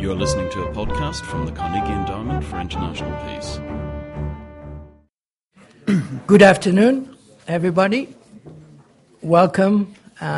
You're listening to a podcast from the Carnegie Endowment for International Peace. Good afternoon, everybody. Welcome.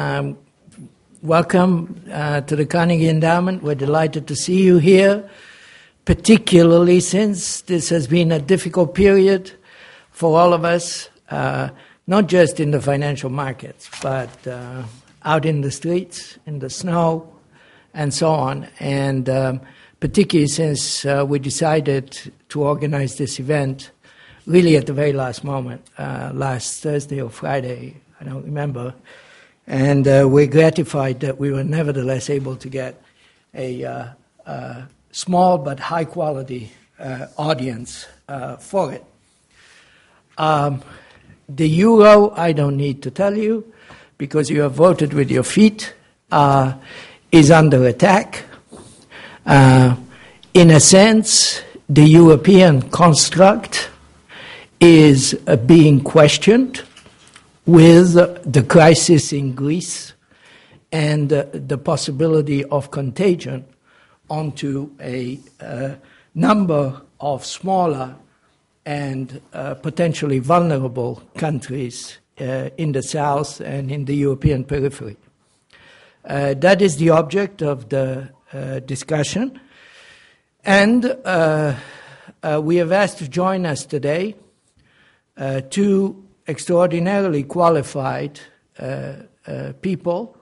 Welcome to the Carnegie Endowment. We're delighted to see you here, particularly since this has been a difficult period for all of us, not just in the financial markets, but out in the streets, in the snow, and so on. And particularly since we decided to organize this event really at the very last moment, last Thursday or Friday, I don't remember. And we're gratified that we were nevertheless able to get a small but high-quality audience for it. The euro, I don't need to tell you, because you have voted with your feet, is under attack. In a sense, the European construct is being questioned with the crisis in Greece and the possibility of contagion onto a number of smaller and potentially vulnerable countries in the south and in the European periphery. That is the object of the discussion. And we have asked to join us today two extraordinarily qualified people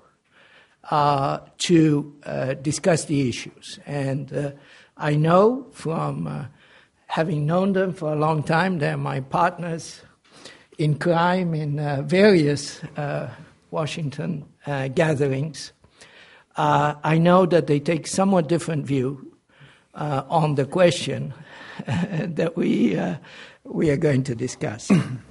to discuss the issues. And I know from having known them for a long time, they're my partners in crime in various Washington gatherings. I know that they take somewhat different view on the question that we are going to discuss.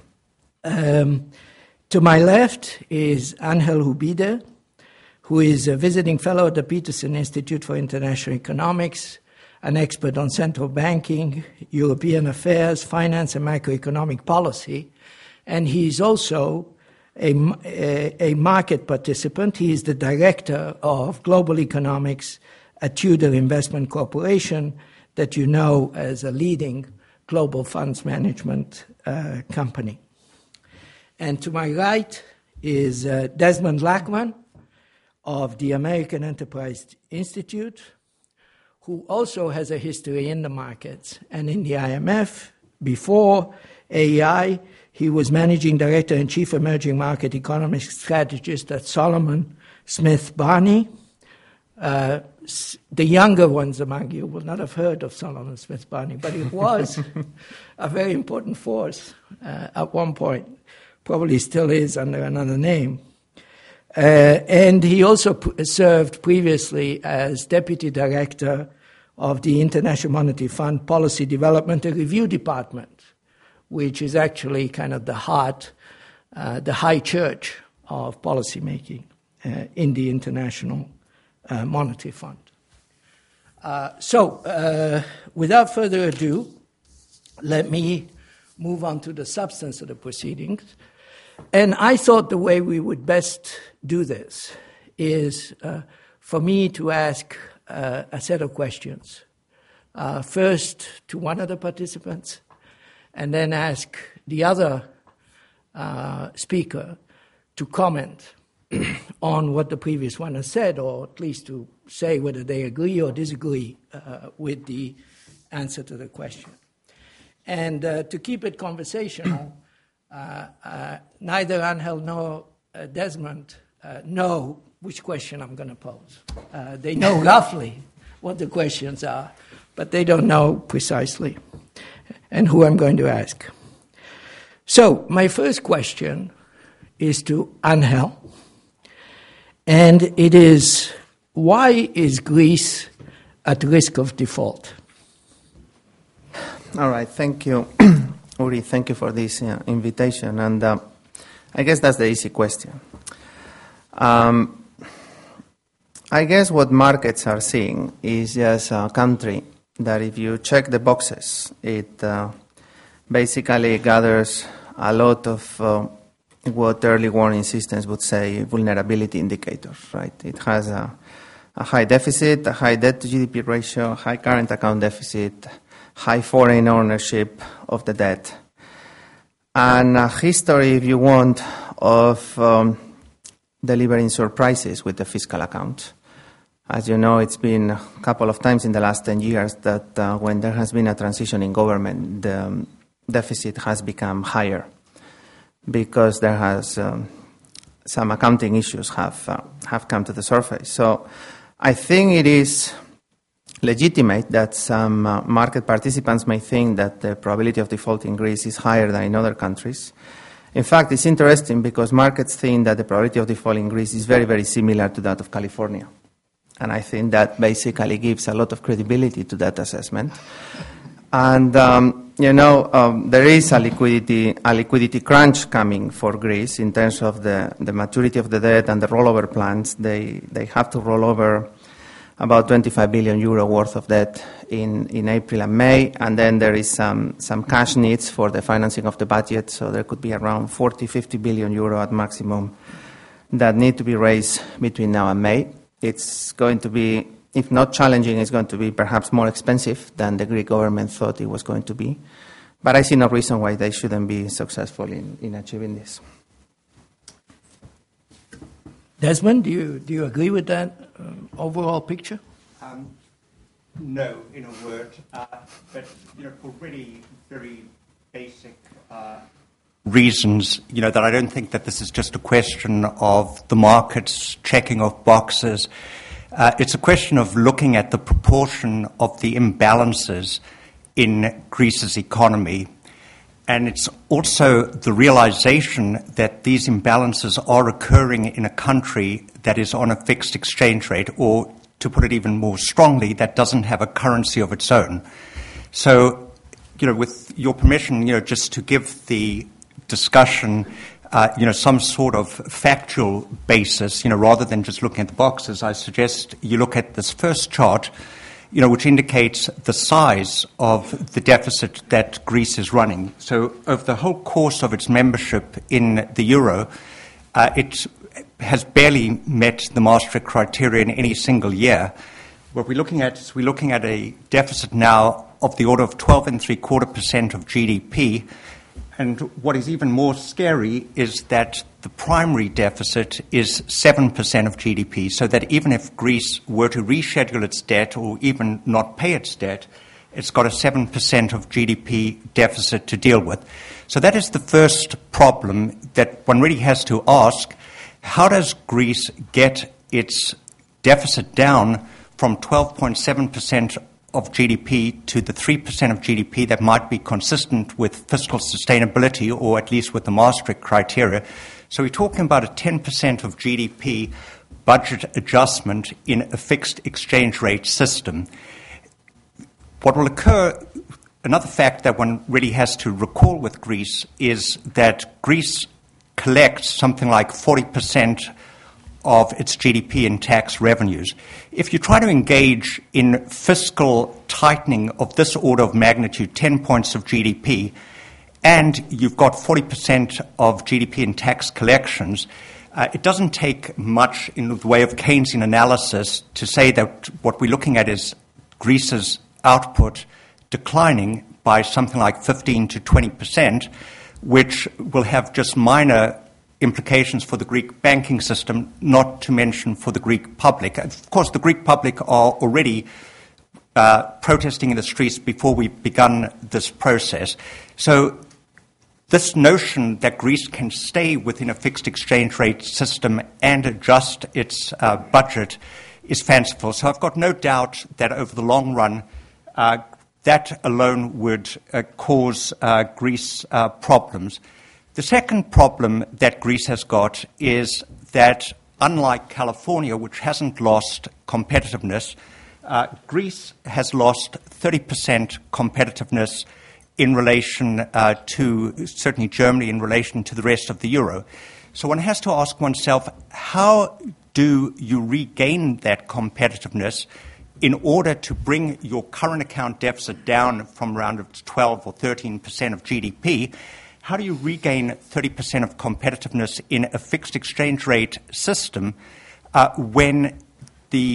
To my left is Angel Hubide, who is a visiting fellow at the Peterson Institute for International Economics, an expert on central banking, European affairs, finance, and macroeconomic policy. And he's also a market participant. He is the director of global economics at Tudor Investment Corporation, that you know as a leading global funds management company. And to my right is Desmond Lachman of the American Enterprise Institute, who also has a history in the markets and in the IMF. Before AEI, he was managing director and chief emerging market economic strategist at Solomon Smith Barney. The younger ones among you will not have heard of Solomon Smith Barney, but it was a very important force at one point. Probably still is under another name. And he also served previously as deputy director of the International Monetary Fund Policy Development and Review Department, which is actually kind of the heart, the high church of policymaking in the International Monetary Fund. So, without further ado, let me move on to the substance of the proceedings. And I thought the way we would best do this is for me to ask a set of questions. First to one of the participants, and then ask the other speaker to comment on what the previous one has said, or at least to say whether they agree or disagree with the answer to the question. And to keep it conversational, neither Angel nor Desmond know which question I'm going to pose. They know roughly what the questions are, but they don't know precisely and who I'm going to ask. So my first question is to Angel, and it is, why is Greece at risk of default? All right, thank you, Uri. Thank you for this invitation, and I guess that's the easy question. I guess what markets are seeing is just a country that, if you check the boxes, it basically gathers a lot of what early warning systems would say vulnerability indicators, right? It has a high deficit, a high debt to GDP ratio, high current account deficit, high foreign ownership of the debt, and a history, if you want, of delivering surprises with the fiscal account. As you know, it's been a couple of times in the last 10 years that when there has been a transition in government, the deficit has become higher because there has some accounting issues have come to the surface. So I think it is legitimate that some market participants may think that the probability of default in Greece is higher than in other countries. In fact, it's interesting because markets think that the probability of default in Greece is very, very similar to that of California. And I think that basically gives a lot of credibility to that assessment. And, there is a liquidity crunch coming for Greece in terms of the maturity of the debt and the rollover plans. They have to roll over about 25 billion euro worth of debt in April and May, and then there is some cash needs for the financing of the budget, so there could be around 50 billion euro at maximum that need to be raised between now and May. It's going to be, if not challenging, it's going to be perhaps more expensive than the Greek government thought it was going to be, but I see no reason why they shouldn't be successful in achieving this. Desmond, do you agree with that overall picture? No, in a word, but for really very basic reasons, that I don't think that this is just a question of the markets checking off boxes. It's a question of looking at the proportion of the imbalances in Greece's economy. And it's also the realization that these imbalances are occurring in a country that is on a fixed exchange rate, or to put it even more strongly, that doesn't have a currency of its own. So, with your permission, just to give the discussion, some sort of factual basis, rather than just looking at the boxes, I suggest you look at this first chart, which indicates the size of the deficit that Greece is running. So over the whole course of its membership in the euro, it has barely met the Maastricht criteria in any single year. What we're looking at is a deficit now of the order of 12.75% of GDP. And what is even more scary is that the primary deficit is 7% of GDP, so that even if Greece were to reschedule its debt or even not pay its debt, it's got a 7% of GDP deficit to deal with. So that is the first problem that one really has to ask. How does Greece get its deficit down from 12.7% of GDP to the 3% of GDP that might be consistent with fiscal sustainability, or at least with the Maastricht criteria? So we're talking about a 10% of GDP budget adjustment in a fixed exchange rate system. What will occur, another fact that one really has to recall with Greece, is that Greece collects something like 40% of its GDP in tax revenues. If you try to engage in fiscal tightening of this order of magnitude, 10 points of GDP, and you've got 40% of GDP in tax collections, it doesn't take much in the way of Keynesian analysis to say that what we're looking at is Greece's output declining by something like 15 to 20%, which will have just minor implications for the Greek banking system, not to mention for the Greek public. Of course, the Greek public are already protesting in the streets before we've begun this process. So this notion that Greece can stay within a fixed exchange rate system and adjust its budget is fanciful. So I've got no doubt that over the long run, that alone would cause Greece problems. The second problem that Greece has got is that, unlike California, which hasn't lost competitiveness, Greece has lost 30% competitiveness in relation to, certainly Germany, in relation to the rest of the euro. So one has to ask oneself, how do you regain that competitiveness in order to bring your current account deficit down from around 12 or 13% of GDP? How do you regain 30% of competitiveness in a fixed exchange rate system when the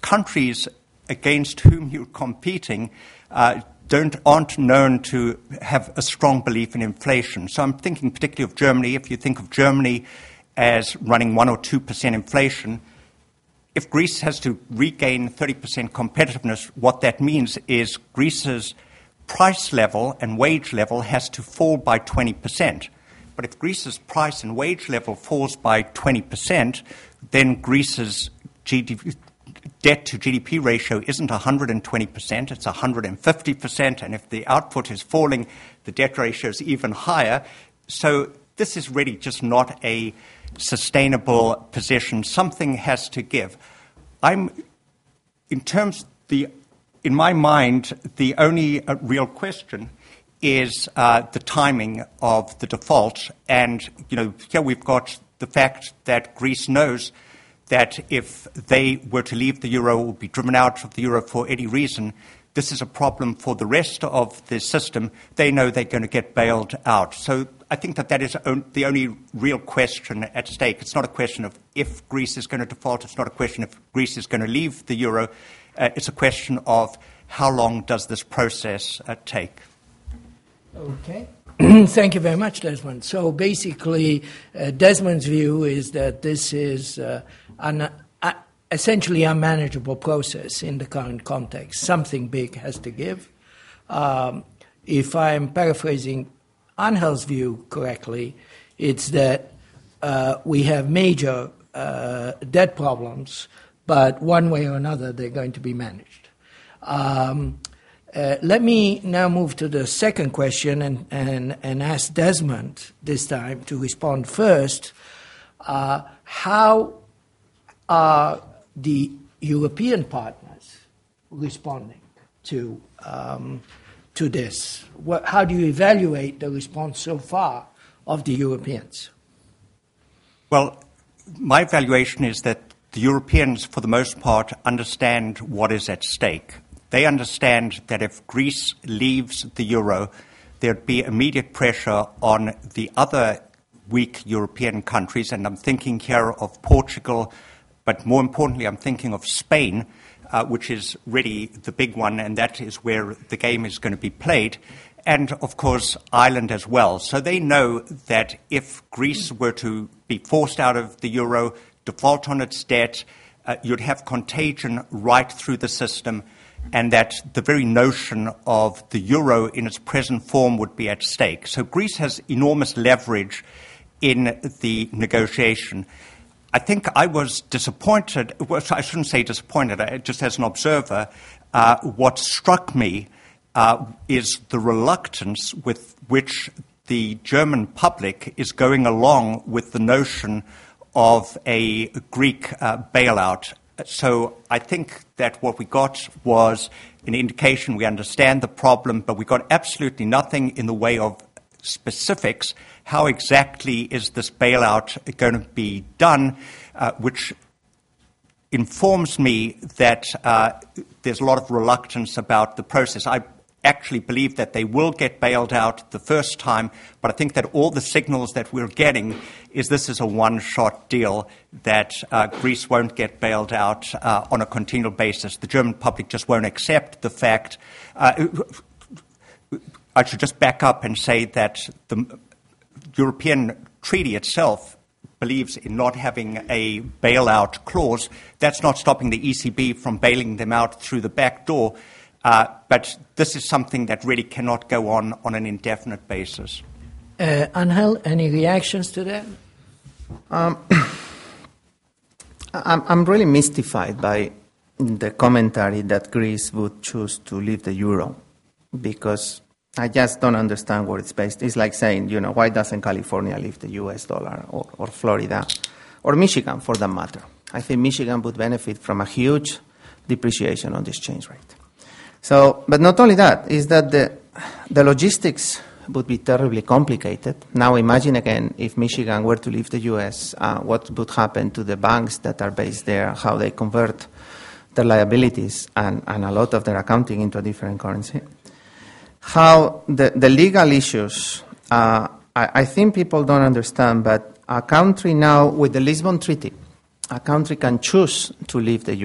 countries against whom you're competing aren't known to have a strong belief in inflation. So I'm thinking particularly of Germany. If you think of Germany as running 1 or 2% inflation, if Greece has to regain 30% competitiveness, what that means is Greece's price level and wage level has to fall by 20%. But if Greece's price and wage level falls by 20%, then Greece's debt to GDP ratio isn't 120%, it's 150%, and if the output is falling, the debt ratio is even higher. So this is really just not a sustainable position. Something has to give. In my mind, the only real question is the timing of the default. And, here we've got the fact that Greece knows that if they were to leave the euro or be driven out of the euro for any reason, this is a problem for the rest of the system. They know they're going to get bailed out. So I think that is the only real question at stake. It's not a question of if Greece is going to default. It's not a question if Greece is going to leave the euro. It's a question of how long does this process take. Okay. Thank you very much, Desmond. So basically, Desmond's view is that this is an essentially unmanageable process in the current context. Something big has to give. If I'm paraphrasing Angel's view correctly, it's that we have major debt problems, but one way or another they're going to be managed. Let me now move to the second question and ask Desmond this time to respond first. How are the European partners responding to this? How do you evaluate the response so far of the Europeans? Well, my evaluation is that the Europeans, for the most part, understand what is at stake. They understand that if Greece leaves the euro, there'd be immediate pressure on the other weak European countries, and I'm thinking here of Portugal, but more importantly, I'm thinking of Spain, which is really the big one, and that is where the game is going to be played, and, of course, Ireland as well. So they know that if Greece were to be forced out of the euro, default on its debt, you'd have contagion right through the system, and that the very notion of the euro in its present form would be at stake. So Greece has enormous leverage in the negotiation. I think I was disappointed, well, I shouldn't say disappointed, just as an observer, what struck me is the reluctance with which the German public is going along with the notion of a Greek bailout. So I think that what we got was an indication we understand the problem, but we got absolutely nothing in the way of specifics. How exactly is this bailout going to be done, which informs me that there's a lot of reluctance about the process. I actually believe that they will get bailed out the first time, but I think that all the signals that we're getting is this is a one-shot deal, that Greece won't get bailed out on a continual basis. The German public just won't accept the fact. I should just back up and say that the European treaty itself believes in not having a bailout clause. That's not stopping the ECB from bailing them out through the back door. But this is something that really cannot go on an indefinite basis. Angel, any reactions to that? I'm really mystified by the commentary that Greece would choose to leave the euro, because I just don't understand what it's based. It's like saying, why doesn't California leave the US dollar, or Florida, or Michigan for that matter? I think Michigan would benefit from a huge depreciation on the exchange rate. So, but not only that, is that the logistics would be terribly complicated. Now imagine again, if Michigan were to leave the US, what would happen to the banks that are based there, how they convert their liabilities and a lot of their accounting into a different currency. How the legal issues, I think people don't understand, but a country now with the Lisbon Treaty, a country can choose to leave the euro.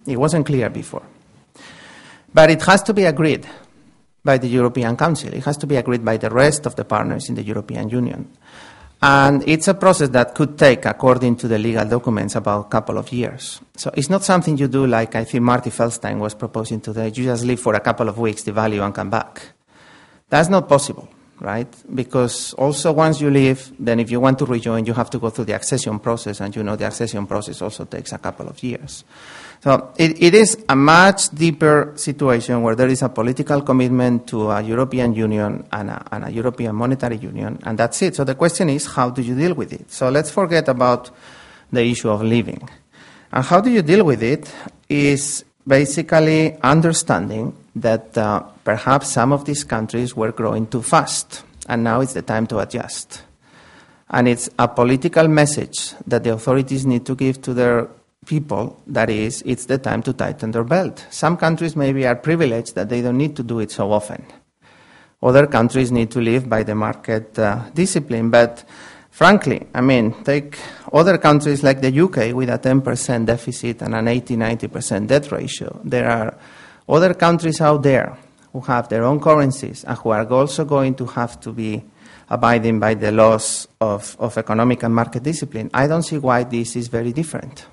It wasn't clear before. But it has to be agreed by the European Council. It has to be agreed by the rest of the partners in the European Union. And it's a process that could take, according to the legal documents, about a couple of years. So it's not something you do like I think Marty Feldstein was proposing today. You just leave for a couple of weeks, devalue, and come back. That's not possible, right? Because also once you leave, then if you want to rejoin, you have to go through the accession process, and you know the accession process also takes a couple of years. So it is a much deeper situation where there is a political commitment to a European Union and a European Monetary Union, and that's it. So the question is, how do you deal with it? So let's forget about the issue of leaving. And how do you deal with it is basically understanding that perhaps some of these countries were growing too fast, and now it's the time to adjust. And it's a political message that the authorities need to give to their people, that is, it's the time to tighten their belt. Some countries maybe are privileged that they don't need to do it so often. Other countries need to live by the market discipline. But frankly, I mean, take other countries like the UK with a 10% deficit and an 80-90% debt ratio. There are other countries out there who have their own currencies and who are also going to have to be abiding by the laws of economic and market discipline. I don't see why this is very different.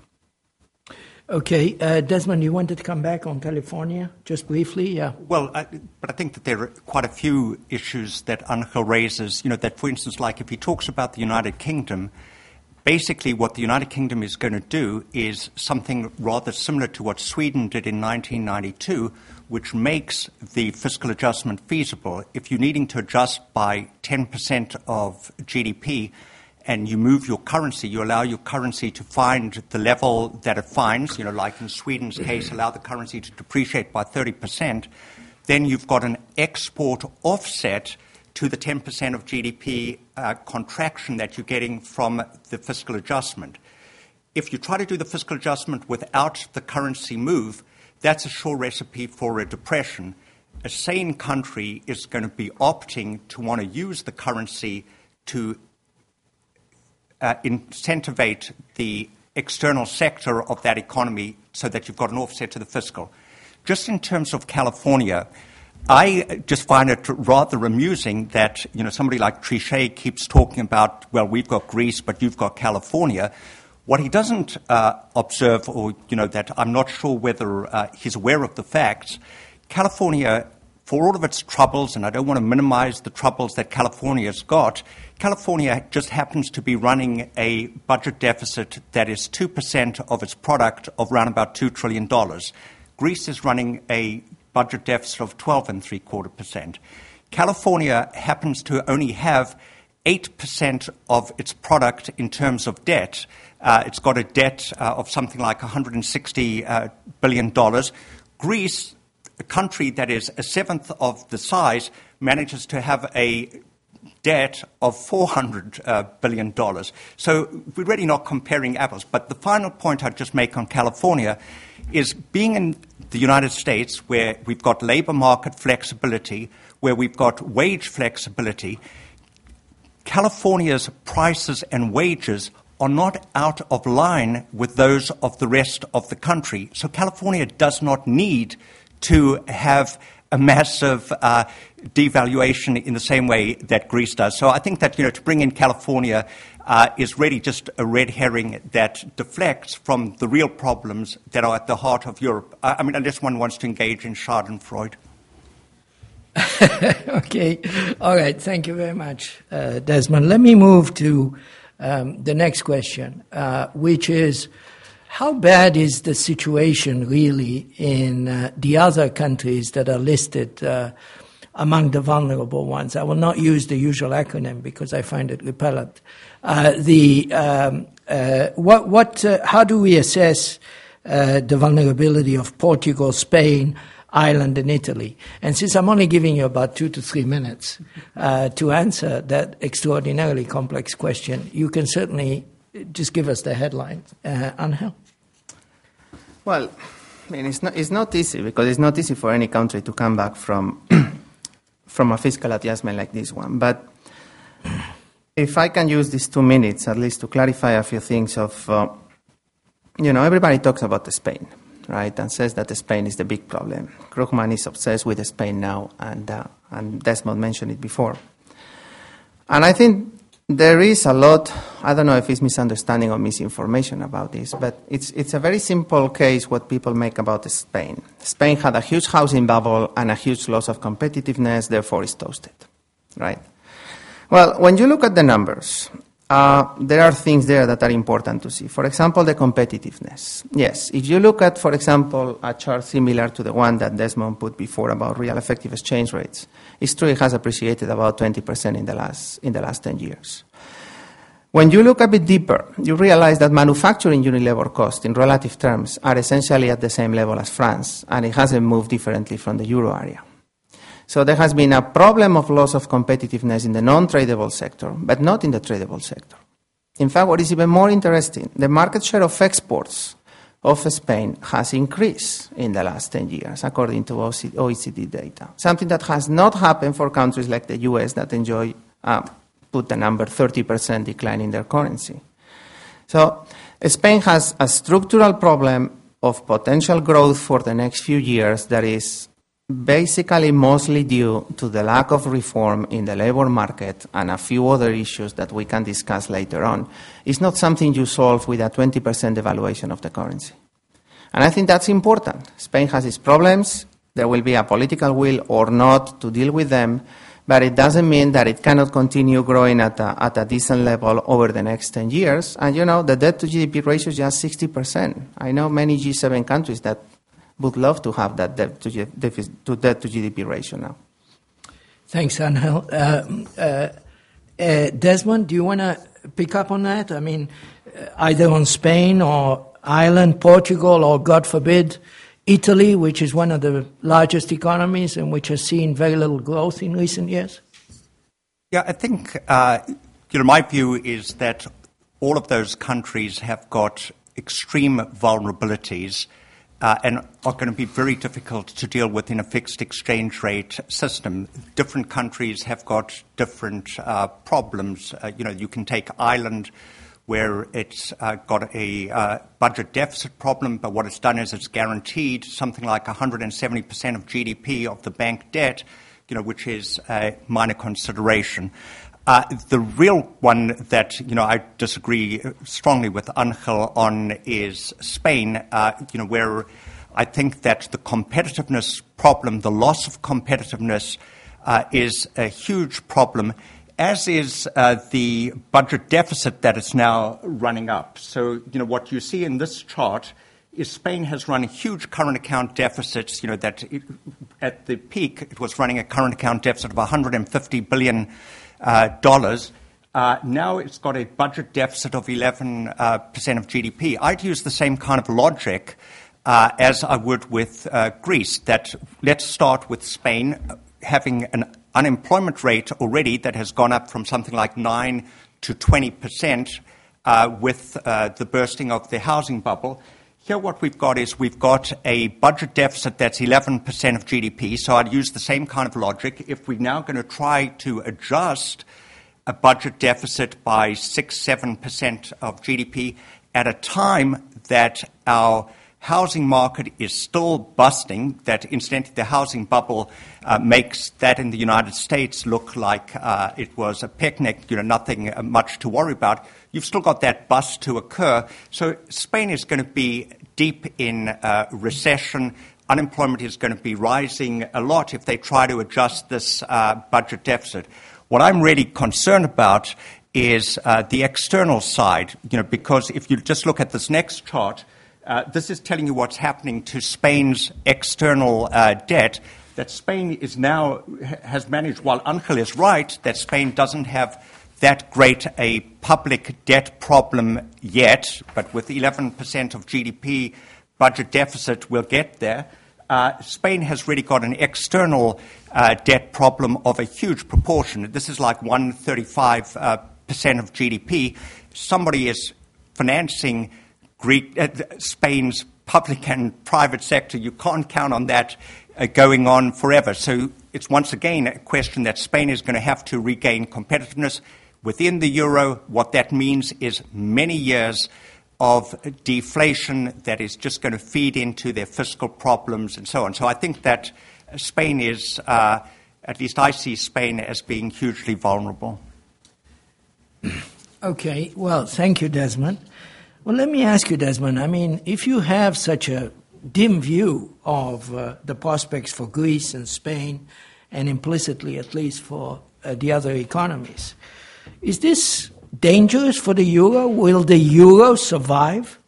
Okay, Desmond, you wanted to come back on California, just briefly? Yeah. Well, but I think that there are quite a few issues that Angel raises, that, for instance, like if he talks about the United Kingdom, basically what the United Kingdom is going to do is something rather similar to what Sweden did in 1992, which makes the fiscal adjustment feasible. If you're needing to adjust by 10% of GDP, and you move your currency, you allow your currency to find the level that it finds, like in Sweden's case, allow the currency to depreciate by 30%, then you've got an export offset to the 10% of GDP contraction that you're getting from the fiscal adjustment. If you try to do the fiscal adjustment without the currency move, that's a sure recipe for a depression. A sane country is going to be opting to want to use the currency to incentivate the external sector of that economy so that you've got an offset to the fiscal. Just in terms of California, I just find it rather amusing that, somebody like Trichet keeps talking about, well, we've got Greece, but you've got California. What he doesn't observe, or, that I'm not sure whether he's aware of the facts, California, for all of its troubles, and I don't want to minimize the troubles that California's got, California just happens to be running a budget deficit that is 2% of its product of around about $2 trillion. Greece is running a budget deficit of 12.75%. California happens to only have 8% of its product in terms of debt. It's got a debt of something like $160 billion. Greece, a country that is a seventh of the size, manages to have a debt of $400 billion. So we're really not comparing apples. But the final point I'd just make on California is being in the United States, where we've got labor market flexibility, where we've got wage flexibility, California's prices and wages are not out of line with those of the rest of the country. So California does not need to have a massive devaluation in the same way that Greece does. So I think that, to bring in California is really just a red herring that deflects from the real problems that are at the heart of Europe. Unless one wants to engage in Schadenfreude. Okay. All right. Thank you very much, Desmond. Let me move to the next question, which is, how bad is the situation really in the other countries that are listed among the vulnerable ones? I will not use the usual acronym because I find it repellent. How do we assess the vulnerability of Portugal, Spain, Ireland, and Italy? And since I'm only giving you about 2 to 3 minutes to answer that extraordinarily complex question, you can certainly just give us the headlines. Angel? Well, it's not easy, because it's not easy for any country to come back from a fiscal adjustment like this one. But if I can use these 2 minutes at least to clarify a few things of, everybody talks about Spain. right, and says that Spain is the big problem. Krugman is obsessed with Spain now, and Desmond mentioned it before. And I think there is a lot, I don't know if it's misunderstanding or misinformation about this, but it's a very simple case what people make about Spain. Spain had a huge housing bubble and a huge loss of competitiveness, therefore it's toasted, right? Well, when you look at the numbers, there are things there that are important to see. For example, the competitiveness. Yes, if you look at, for example, a chart similar to the one that Desmond put before about real effective exchange rates, it's true it has appreciated about 20% in the last 10 years. When you look a bit deeper, you realize that manufacturing unit labor costs in relative terms are essentially at the same level as France, and it hasn't moved differently from the euro area. So there has been a problem of loss of competitiveness in the non-tradable sector, but not in the tradable sector. In fact, what is even more interesting, the market share of exports of Spain has increased in the last 10 years, according to OECD data. Something that has not happened for countries like the US that enjoy, put the number 30% decline in their currency. So Spain has a structural problem of potential growth for the next few years that is basically mostly due to the lack of reform in the labor market and a few other issues that we can discuss later on. It's not something you solve with a 20% devaluation of the currency. And I think that's important. Spain has its problems. There will be a political will or not to deal with them, but it doesn't mean that it cannot continue growing at a decent level over the next 10 years. And you know, the debt to GDP ratio is just 60%. I know many G7 countries that would love to have that debt to GDP ratio now. Thanks, Angel. Desmond, do you want to pick up on that? I mean, either on Spain or Ireland, Portugal, or God forbid, Italy, which is one of the largest economies and which has seen very little growth in recent years? Yeah, I think my view is that all of those countries have got extreme vulnerabilities and are going to be very difficult to deal with in a fixed exchange rate system. Different countries have got different problems. You can take Ireland, where it's got a budget deficit problem, but what it's done is it's guaranteed something like 170% of GDP of the bank debt, which is a minor consideration. The real one that, I disagree strongly with Angel on is Spain, where I think that the competitiveness problem, the loss of competitiveness, is a huge problem, as is the budget deficit that is now running up. So, what you see in this chart is Spain has run huge current account deficits, that at the peak it was running a current account deficit of $150 billion. Now it's got a budget deficit of 11% of GDP. I'd use the same kind of logic as I would with Greece, that let's start with Spain having an unemployment rate already that has gone up from something like 9 to 20% with the bursting of the housing bubble. Here what we've got is we've got a budget deficit that's 11% of GDP, so I'd use the same kind of logic. If we're now going to try to adjust a budget deficit by 6-7% of GDP at a time that our housing market is still busting, that incidentally the housing bubble makes that in the United States look like it was a picnic, nothing much to worry about. You've still got that bust to occur. So Spain is going to be deep in recession. Unemployment is going to be rising a lot if they try to adjust this budget deficit. What I'm really concerned about is the external side, because if you just look at this next chart, this is telling you what's happening to Spain's external debt, that Spain has managed, while Angel is right, that Spain doesn't have that great a public debt problem yet, but with 11% of GDP budget deficit, we'll get there. Spain has really got an external debt problem of a huge proportion. This is like 135% of GDP. Somebody is financing Spain's public and private sector. You can't count on that going on forever. So it's once again a question that Spain is going to have to regain competitiveness within the euro. What that means is many years of deflation that is just going to feed into their fiscal problems and so on. So I think that Spain is, at least I see Spain as being hugely vulnerable. Okay, well, thank you, Desmond. Well, let me ask you, Desmond, I mean, if you have such a dim view of the prospects for Greece and Spain, and implicitly at least for the other economies, is this dangerous for the euro? Will the euro survive?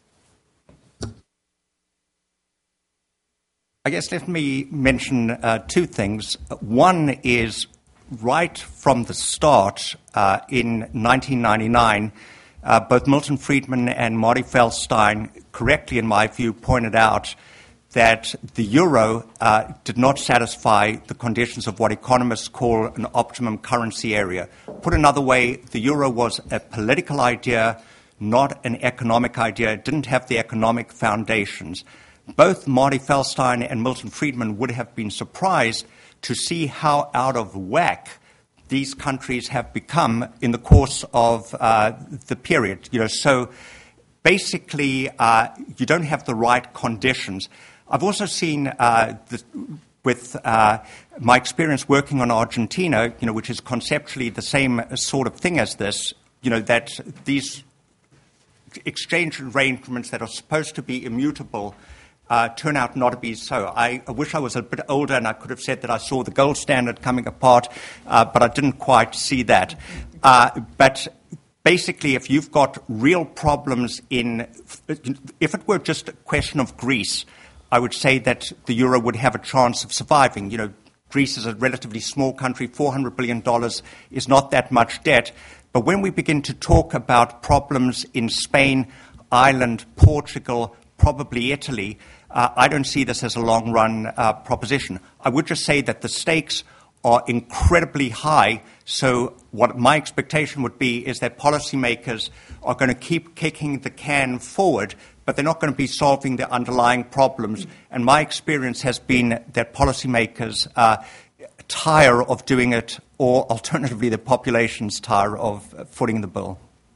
I guess let me mention two things. One is right from the start in 1999, both Milton Friedman and Marty Feldstein correctly, in my view, pointed out that the euro did not satisfy the conditions of what economists call an optimum currency area. Put another way, the euro was a political idea, not an economic idea. It didn't have the economic foundations. Both Marty Feldstein and Milton Friedman would have been surprised to see how out of whack these countries have become in the course of the period. So basically, you don't have the right conditions. I've also seen with my experience working on Argentina, which is conceptually the same sort of thing as this, that these exchange arrangements that are supposed to be immutable turn out not to be so. I wish I was a bit older and I could have said that I saw the gold standard coming apart, but I didn't quite see that. But basically, if you've got real problems if it were just a question of Greece, I would say that the euro would have a chance of surviving. Greece is a relatively small country. $400 billion is not that much debt. But when we begin to talk about problems in Spain, Ireland, Portugal, probably Italy, I don't see this as a long-run proposition. I would just say that the stakes are incredibly high. So what my expectation would be is that policymakers are going to keep kicking the can forward, but they're not going to be solving the underlying problems. And my experience has been that policymakers tire of doing it, or alternatively, the populations tire of footing the bill.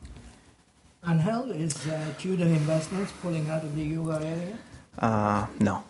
Angel, is Tudor Investments pulling out of the euro area? No.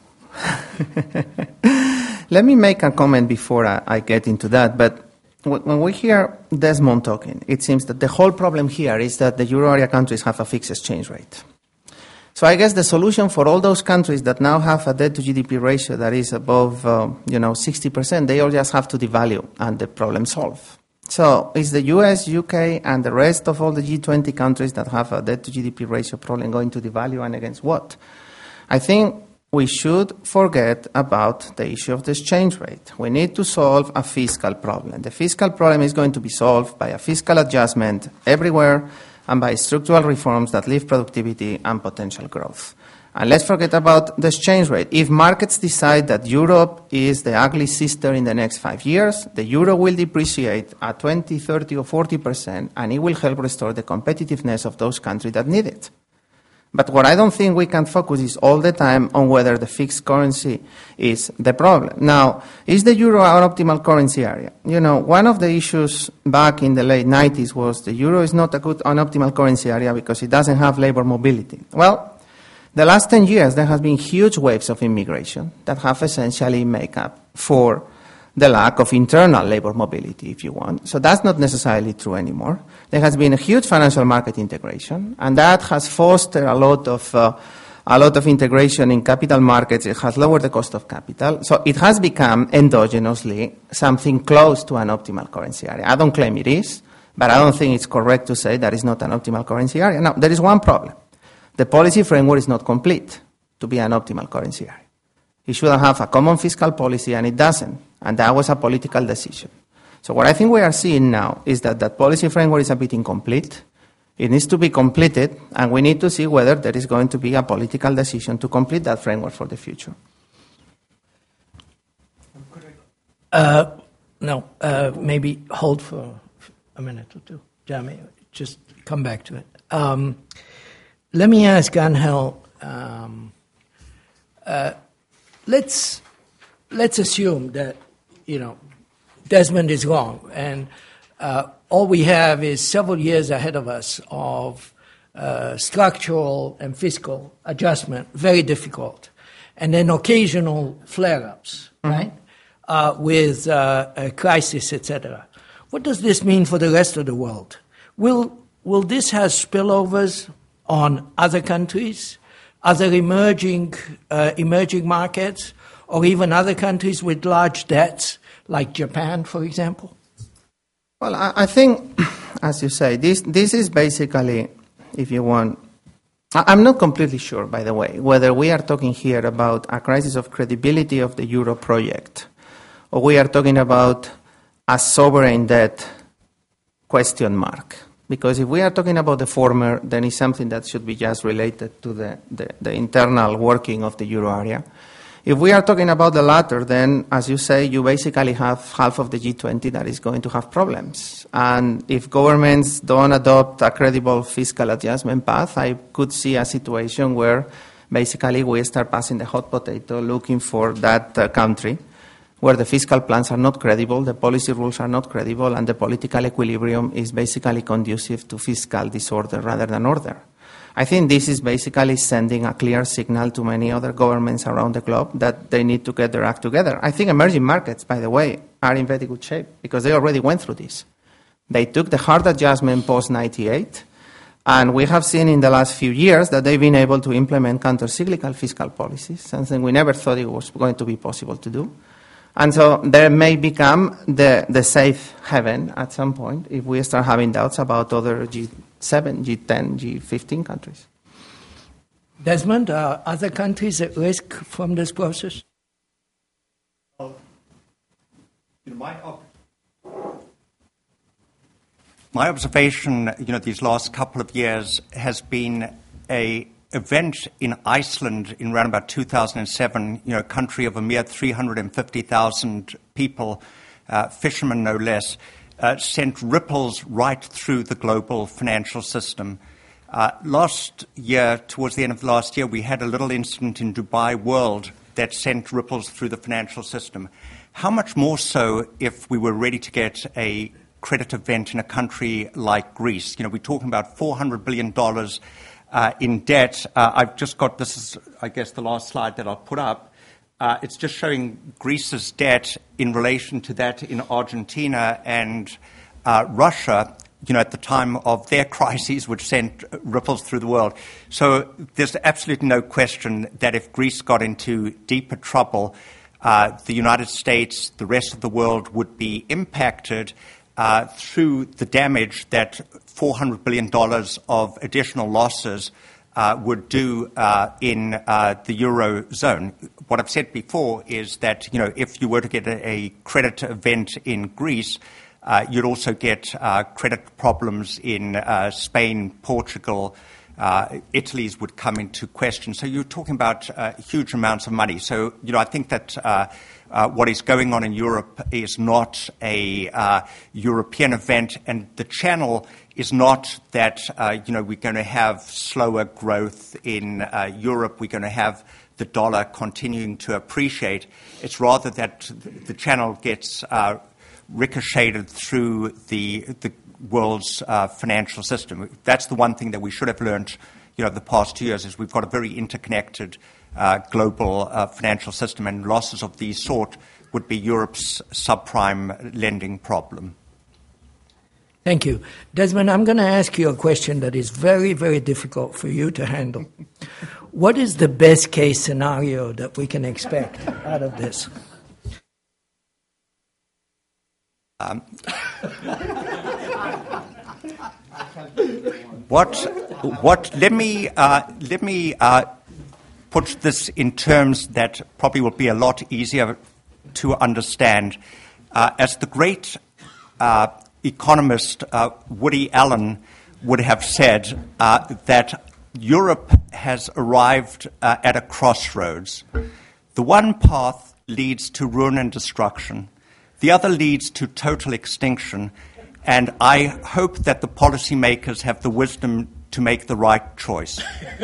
Let me make a comment before I get into that. But when we hear Desmond talking, it seems that the whole problem here is that the euro area countries have a fixed exchange rate. So I guess the solution for all those countries that now have a debt to GDP ratio that is above 60%, they all just have to devalue and the problem solved. So is the US, UK, and the rest of all the G20 countries that have a debt to GDP ratio problem going to devalue, and against what? I think we should forget about the issue of the exchange rate. We need to solve a fiscal problem. The fiscal problem is going to be solved by a fiscal adjustment everywhere and by structural reforms that lift productivity and potential growth. And let's forget about the exchange rate. If markets decide that Europe is the ugly sister in the next 5 years, the euro will depreciate at 20, 30, or 40%, and it will help restore the competitiveness of those countries that need it. But what I don't think we can focus is all the time on whether the fixed currency is the problem. Now, is the euro our optimal currency area? One of the issues back in the late 90s was the euro is not an optimal currency area because it doesn't have labor mobility. Well, the last 10 years, there have been huge waves of immigration that have essentially made up for the lack of internal labor mobility, if you want. So that's not necessarily true anymore. There has been a huge financial market integration, and that has fostered a lot of integration in capital markets. It has lowered the cost of capital. So it has become endogenously something close to an optimal currency area. I don't claim it is, but I don't think it's correct to say that it's not an optimal currency area. Now, there is one problem. The policy framework is not complete to be an optimal currency area. It should have a common fiscal policy, and it doesn't. And that was a political decision. So what I think we are seeing now is that that policy framework is a bit incomplete. It needs to be completed, and we need to see whether there is going to be a political decision to complete that framework for the future. Maybe hold for a minute or two. Jeremy, just come back to it. Let me ask Angel, let's assume that, Desmond is wrong, and all we have is several years ahead of us of structural and fiscal adjustment, very difficult. And then occasional flare-ups, right, with a crisis, etc. What does this mean for the rest of the world? Will this have spillovers on other countries, other emerging markets, or even other countries with large debts, like Japan, for example? Well, I think, as you say, this is basically, if you want, I'm not completely sure, by the way, whether we are talking here about a crisis of credibility of the Euro project, or we are talking about a sovereign debt question mark. Because if we are talking about the former, then it's something that should be just related to the internal working of the Euro area. If we are talking about the latter, then, as you say, you basically have half of the G20 that is going to have problems. And if governments don't adopt a credible fiscal adjustment path, I could see a situation where basically we start passing the hot potato looking for that country where the fiscal plans are not credible, the policy rules are not credible, and the political equilibrium is basically conducive to fiscal disorder rather than order. I think this is basically sending a clear signal to many other governments around the globe that they need to get their act together. I think emerging markets, by the way, are in very good shape because they already went through this. They took the hard adjustment post-98, and we have seen in the last few years that they've been able to implement counter-cyclical fiscal policies, something we never thought it was going to be possible to do. And so there may become the safe haven at some point if we start having doubts about other G7, G10, G15 countries. Desmond, are other countries at risk from this process? My observation, these last couple of years has been a event in Iceland in around about 2007, a country of a mere 350,000 people, fishermen no less, sent ripples right through the global financial system. Last year, towards the end of last year, we had a little incident in Dubai World that sent ripples through the financial system. How much more so if we were ready to get a credit event in a country like Greece? We're talking about $400 billion in debt. I've just got, this is, I guess, the last slide that I'll put up. It's just showing Greece's debt in relation to that in Argentina and Russia, at the time of their crises, which sent ripples through the world. So there's absolutely no question that if Greece got into deeper trouble, the United States, the rest of the world would be impacted through the damage that $400 billion of additional losses would do in the Eurozone. What I've said before is that, if you were to get a credit event in Greece, you'd also get credit problems in Spain, Portugal, Italy's would come into question. So you're talking about huge amounts of money. So, I think that what is going on in Europe is not a European event, and the channel is not that, we're going to have slower growth in Europe, we're going to have the dollar continuing to appreciate. It's rather that the channel gets ricocheted through the world's financial system. That's the one thing that we should have learned, the past 2 years, is we've got a very interconnected global financial system, and losses of these sort would be Europe's subprime lending problem. Thank you. Desmond, I'm going to ask you a question that is very, very difficult for you to handle. What is the best case scenario that we can expect out of this? Let me put this in terms that probably will be a lot easier to understand. As the great economist Woody Allen would have said, that Europe has arrived at a crossroads. The one path leads to ruin and destruction. The other leads to total extinction. And I hope that the policymakers have the wisdom to make the right choice.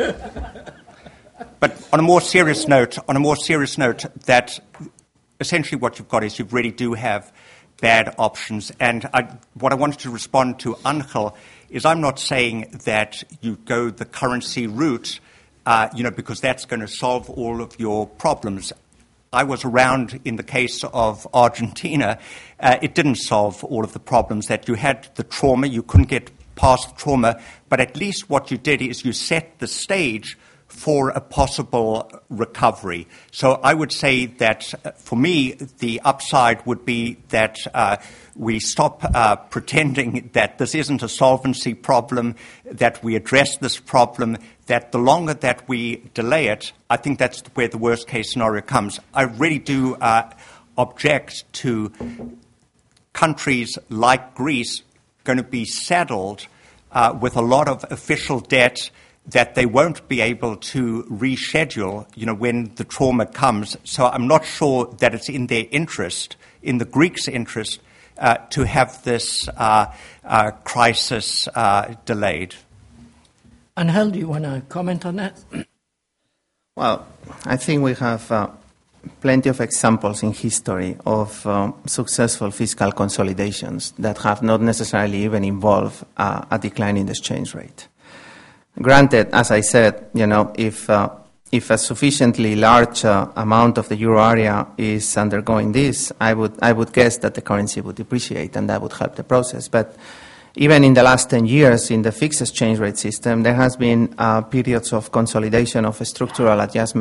But on a more serious note, that essentially what you've got is you really do have bad options. And what I wanted to respond to Angel is I'm not saying that you go the currency route, because that's going to solve all of your problems. I was around in the case of Argentina. It didn't solve all of the problems that you had. The trauma, you couldn't get past the trauma, but at least what you did is you set the stage for a possible recovery. So I would say that for me, the upside would be that we stop pretending that this isn't a solvency problem, that we address this problem, that the longer that we delay it, I think that's where the worst case scenario comes. I really do object to countries like Greece going to be saddled with a lot of official debt that they won't be able to reschedule, when the trauma comes. So I'm not sure that it's in their interest, in the Greeks' interest, to have this crisis delayed. Angel, do you want to comment on that? Well, I think we have plenty of examples in history of successful fiscal consolidations that have not necessarily even involved a decline in the exchange rate. Granted, as I said, if a sufficiently large amount of the euro area is undergoing this, I would guess that the currency would depreciate, and that would help the process. But even in the last 10 years in the fixed exchange rate system, there has been periods of consolidation of a structural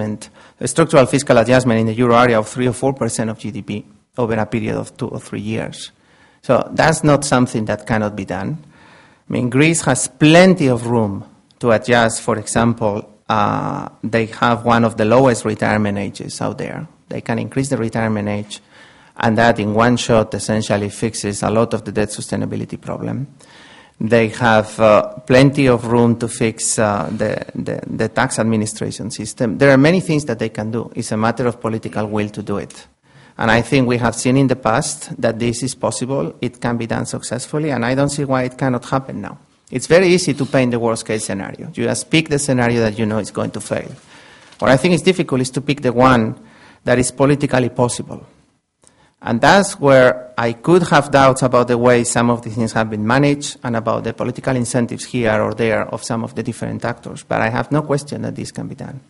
fiscal adjustment in the euro area of 3 or 4% of GDP over a period of 2 or 3 years. So that's not something that cannot be done. I mean, Greece has plenty of room to adjust. For example, they have one of the lowest retirement ages out there. They can increase the retirement age, and that in one shot essentially fixes a lot of the debt sustainability problem. They have plenty of room to fix the tax administration system. There are many things that they can do. It's a matter of political will to do it. And I think we have seen in the past that this is possible. It can be done successfully, and I don't see why it cannot happen now. It's very easy to paint the worst-case scenario. You just pick the scenario that you know is going to fail. What I think is difficult is to pick the one that is politically possible. And that's where I could have doubts about the way some of these things have been managed and about the political incentives here or there of some of the different actors. But I have no question that this can be done.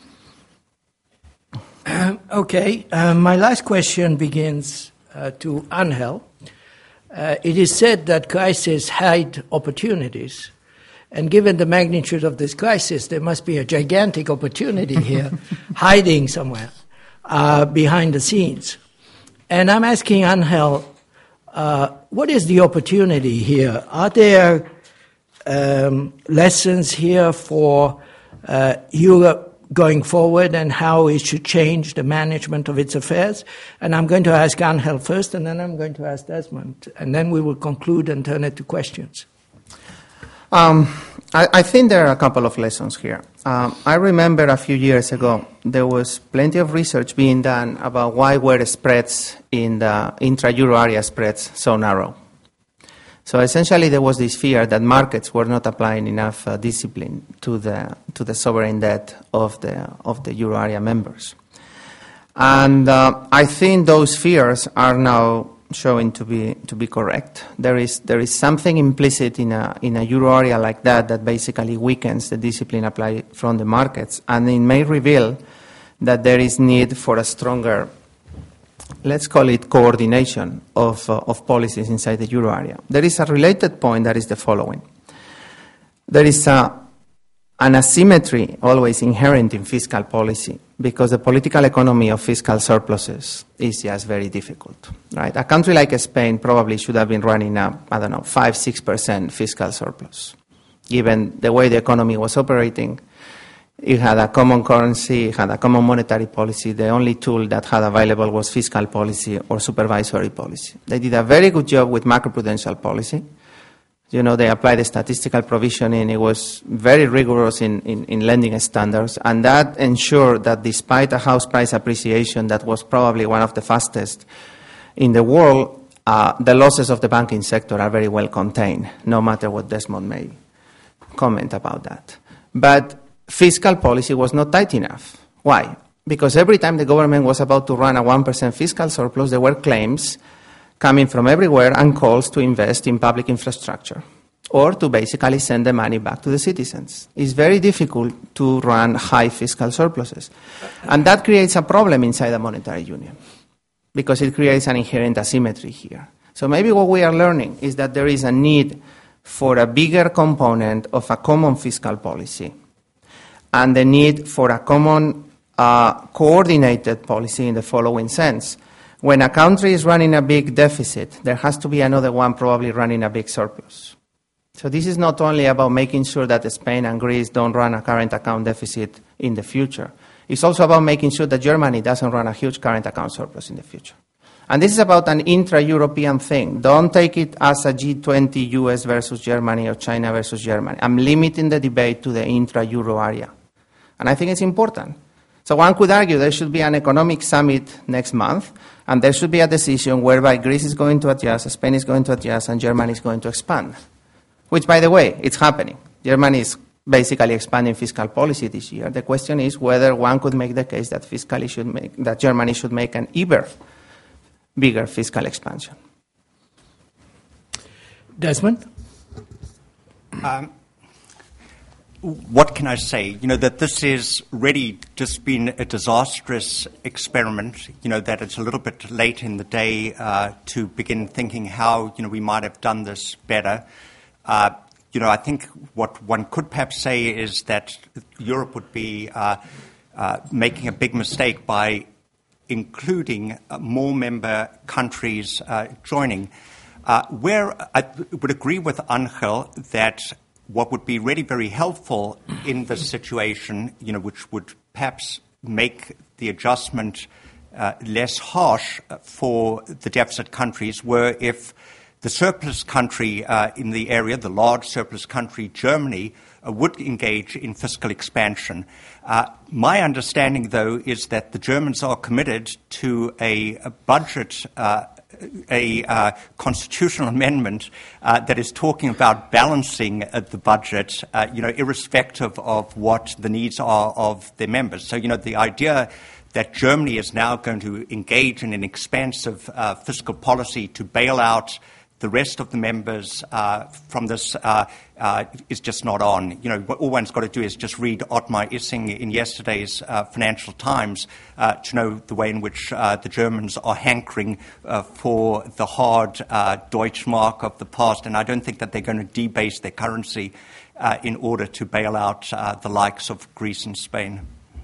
Okay. My last question begins to Angel. It is said that crises hide opportunities. And given the magnitude of this crisis, there must be a gigantic opportunity here hiding somewhere behind the scenes. And I'm asking Angel, what is the opportunity here? Are there lessons here for Europe going forward and how it should change the management of its affairs? And I'm going to ask Angel first, and then I'm going to ask Desmond, and then we will conclude and turn it to questions. I think there are a couple of lessons here. I remember a few years ago there was plenty of research being done about why were spreads in the intra-euro area spreads so narrow. So essentially there was this fear that markets were not applying enough discipline to the sovereign debt of the euro area members. And I think those fears are now showing to be correct. There is something implicit in a euro area like that basically weakens the discipline applied from the markets, and it may reveal that there is need for a stronger, let's call it, coordination of policies inside the euro area. There is a related point that is the following. There is an asymmetry always inherent in fiscal policy, because the political economy of fiscal surpluses is just very difficult, right? A country like Spain probably should have been running a, 5-6% fiscal surplus. Given the way the economy was operating, it had a common currency, it had a common monetary policy. The only tool that had available was fiscal policy or supervisory policy. They did a very good job with macroprudential policy. They applied the statistical provisioning. It was very rigorous in lending standards, and that ensured that despite a house price appreciation that was probably one of the fastest in the world, the losses of the banking sector are very well contained, no matter what Desmond may comment about that. But fiscal policy was not tight enough. Why? Because every time the government was about to run a 1% fiscal surplus, there were claims coming from everywhere and calls to invest in public infrastructure or to basically send the money back to the citizens. It's very difficult to run high fiscal surpluses. And that creates a problem inside the monetary union because it creates an inherent asymmetry here. So maybe what we are learning is that there is a need for a bigger component of a common fiscal policy and the need for a common coordinated policy in the following sense. When a country is running a big deficit, there has to be another one probably running a big surplus. So this is not only about making sure that Spain and Greece don't run a current account deficit in the future. It's also about making sure that Germany doesn't run a huge current account surplus in the future. And this is about an intra-European thing. Don't take it as a G20 US versus Germany or China versus Germany. I'm limiting the debate to the intra-Euro area. And I think it's important. So one could argue there should be an economic summit next month, and there should be a decision whereby Greece is going to adjust, Spain is going to adjust, and Germany is going to expand. Which, by the way, it's happening. Germany is basically expanding fiscal policy this year. The question is whether one could make the case that that Germany should make an even bigger fiscal expansion. Desmond? What can I say? That this is really just been a disastrous experiment, that it's a little bit late in the day to begin thinking how, we might have done this better. I think what one could perhaps say is that Europe would be making a big mistake by including more member countries joining. Where I would agree with Angel that what would be really very helpful in this situation, which would perhaps make the adjustment less harsh for the deficit countries, were if the surplus country in the area, the large surplus country, Germany, would engage in fiscal expansion. My understanding, though, is that the Germans are committed to a budget, a constitutional amendment that is talking about balancing the budget, irrespective of what the needs are of their members. So, the idea that Germany is now going to engage in an expansive fiscal policy to bail out the rest of the members from this is just not on. All one's got to do is just read Ottmar Issing in yesterday's Financial Times to know the way in which the Germans are hankering for the hard Deutschmark of the past, and I don't think that they're going to debase their currency in order to bail out the likes of Greece and Spain.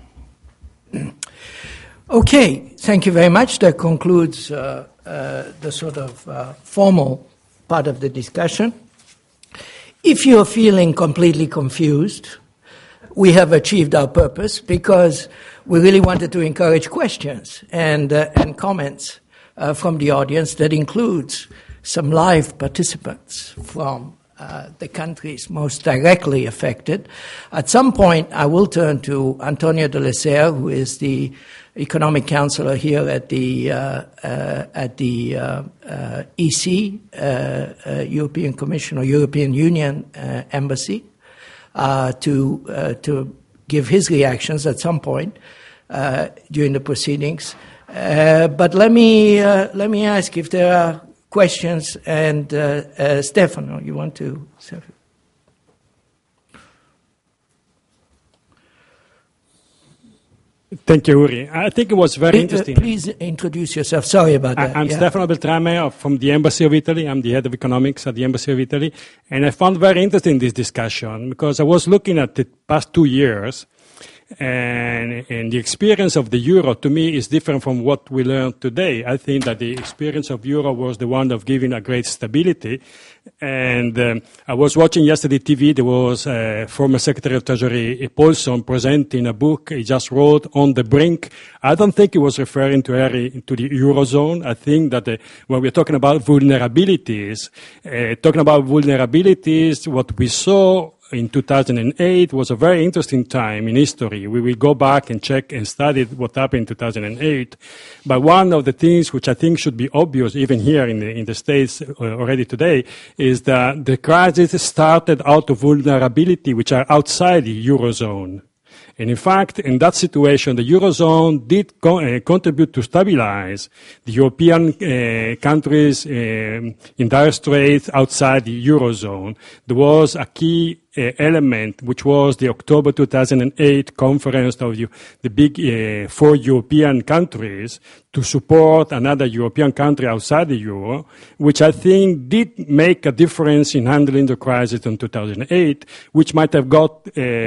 Okay, thank you very much. That concludes the sort of formal part of the discussion. If you're feeling completely confused, we have achieved our purpose because we really wanted to encourage questions and comments from the audience that includes some live participants from the countries most directly affected. At some point, I will turn to Antonio de la Serre, who is the economic counselor here at the EC, European Commission or European Union Embassy, to give his reactions at some point during the proceedings. But let me ask if there are questions, and Stefano, you want to say? Thank you, Uri. I think it was very interesting. Please introduce yourself. Sorry about that. I'm Stefano Beltrame from the Embassy of Italy. I'm the head of economics at the Embassy of Italy. And I found very interesting this discussion because I was looking at the past 2 years, and the experience of the euro to me is different from what we learned today. I think that the experience of euro was the one of giving a great stability. And I was watching yesterday TV. There was former Secretary of Treasury Paulson presenting a book he just wrote, On the Brink. I don't think he was referring to the Eurozone. I think that when we're talking about vulnerabilities, what we saw in 2008 was a very interesting time in history. We will go back and check and study what happened in 2008. But one of the things which I think should be obvious, even here in the States already today, is that the crisis started out of vulnerability which are outside the Eurozone. And in fact, in that situation, the Eurozone did contribute to stabilize the European countries in dire straits outside the Eurozone. There was a key element, which was the October 2008 conference of the big 4 European countries to support another European country outside the Euro, which I think did make a difference in handling the crisis in 2008, which might have got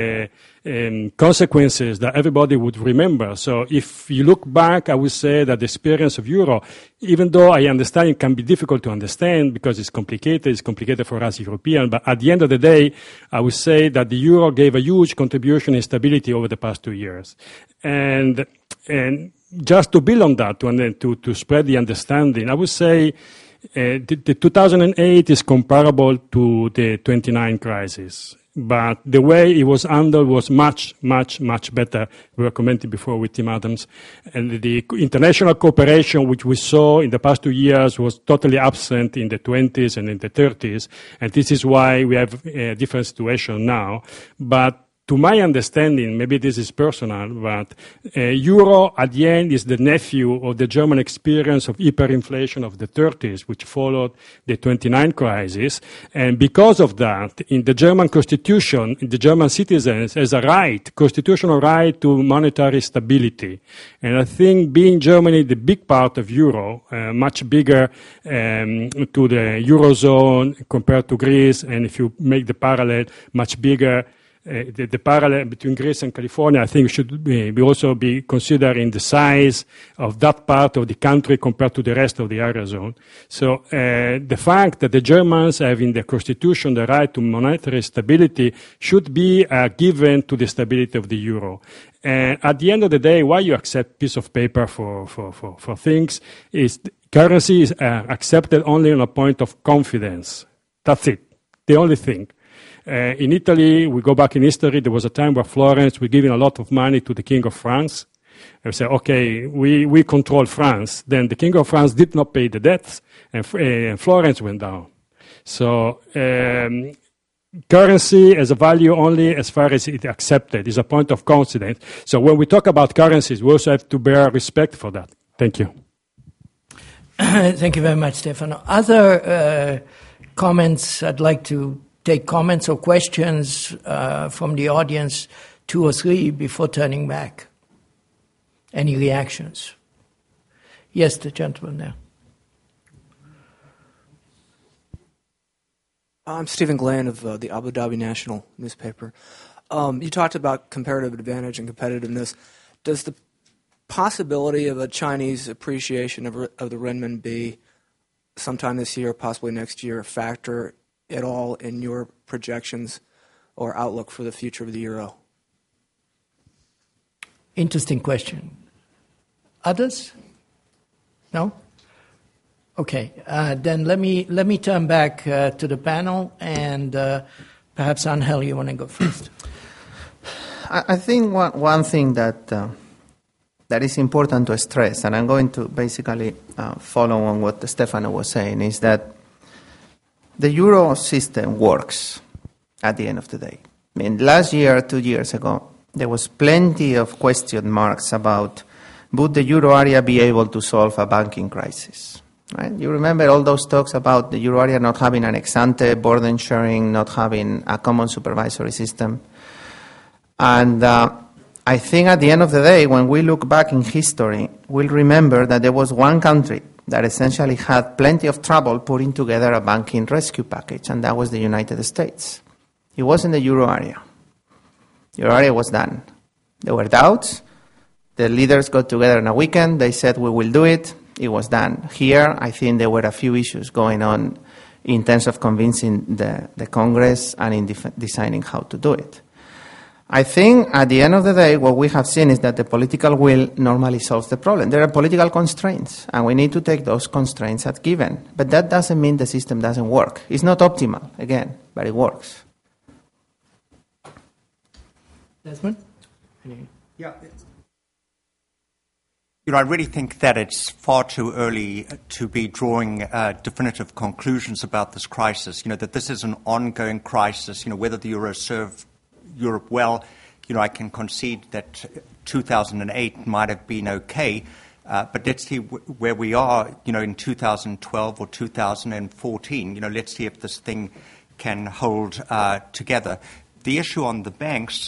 consequences that everybody would remember. So if you look back, I would say that the experience of Euro, even though I understand it can be difficult to understand because it's complicated for us Europeans, but at the end of the day, I would say that the Euro gave a huge contribution in stability over the past 2 years. And just to build on that, to spread the understanding, I would say the 2008 is comparable to the 29 crisis. But the way it was handled was much, much, much better. We were commenting before with Tim Adams. And the international cooperation, which we saw in the past 2 years, was totally absent in the 20s and in the 30s. And this is why we have a different situation now. But to my understanding, maybe this is personal, but Euro at the end is the nephew of the German experience of hyperinflation of the 30s, which followed the 29 crisis. And because of that, in the German constitution, the German citizens has a right, constitutional right to monetary stability. And I think being Germany the big part of Euro, much bigger to the Eurozone compared to Greece, and if you make the parallel, much bigger. The parallel between Greece and California, I think, should be also be considering the size of that part of the country compared to the rest of the Eurozone. So the fact that the Germans have in their constitution the right to monetary stability should be given to the stability of the euro. And at the end of the day, why you accept piece of paper for things is currency is accepted only on a point of confidence. That's it. The only thing. In Italy, we go back in history, there was a time where Florence was giving a lot of money to the King of France. They say, okay, we control France. Then the King of France did not pay the debts, and Florence went down. So currency has a value only as far as it's accepted. It's a point of confidence. So when we talk about currencies, we also have to bear respect for that. Thank you. Thank you very much, Stefano. Other comments? I'd like to take comments or questions from the audience, 2 or 3, before turning back. Any reactions? Yes, the gentleman there. I'm Stephen Glenn of the Abu Dhabi National newspaper. You talked about comparative advantage and competitiveness. Does the possibility of a Chinese appreciation of the renminbi sometime this year, possibly next year, factor at all in your projections or outlook for the future of the euro? Interesting question. Others? No? Okay. Then let me turn back to the panel, and perhaps Angel, you want to go first. I think one thing that is important to stress, and I'm going to basically follow on what Stefano was saying, is that the euro system works at the end of the day. I mean, last year, 2 years ago, there was plenty of question marks about would the euro area be able to solve a banking crisis. Right? You remember all those talks about the euro area not having an ex-ante burden sharing, not having a common supervisory system. And I think at the end of the day, when we look back in history, we'll remember that there was one country that essentially had plenty of trouble putting together a banking rescue package, and that was the United States. It wasn't the euro area. The euro area was done. There were doubts. The leaders got together in a weekend. They said, we will do it. It was done. Here, I think there were a few issues going on in terms of convincing the Congress and in deciding how to do it. I think at the end of the day, what we have seen is that the political will normally solves the problem. There are political constraints, and we need to take those constraints as given. But that doesn't mean the system doesn't work. It's not optimal, again, but it works. Desmond? Yeah. I really think that it's far too early to be drawing definitive conclusions about this crisis. That this is an ongoing crisis. Whether the euro served Europe well I can concede that 2008 might have been okay, but let's see where we are, in 2012 or 2014. Let's see if this thing can hold together. The issue on the banks,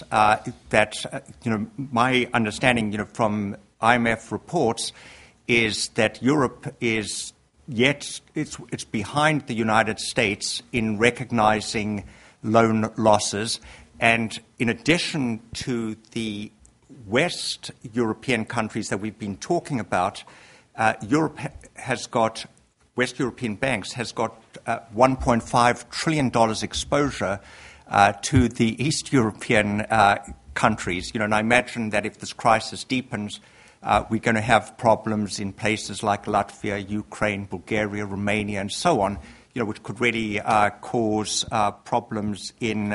my understanding, from IMF reports, is that Europe is it's behind the United States in recognizing loan losses, and in addition to the West European countries that we've been talking about, West European banks has got $1.5 trillion exposure to the East European countries. And I imagine that if this crisis deepens, we're going to have problems in places like Latvia, Ukraine, Bulgaria, Romania, and so on, which could really cause problems in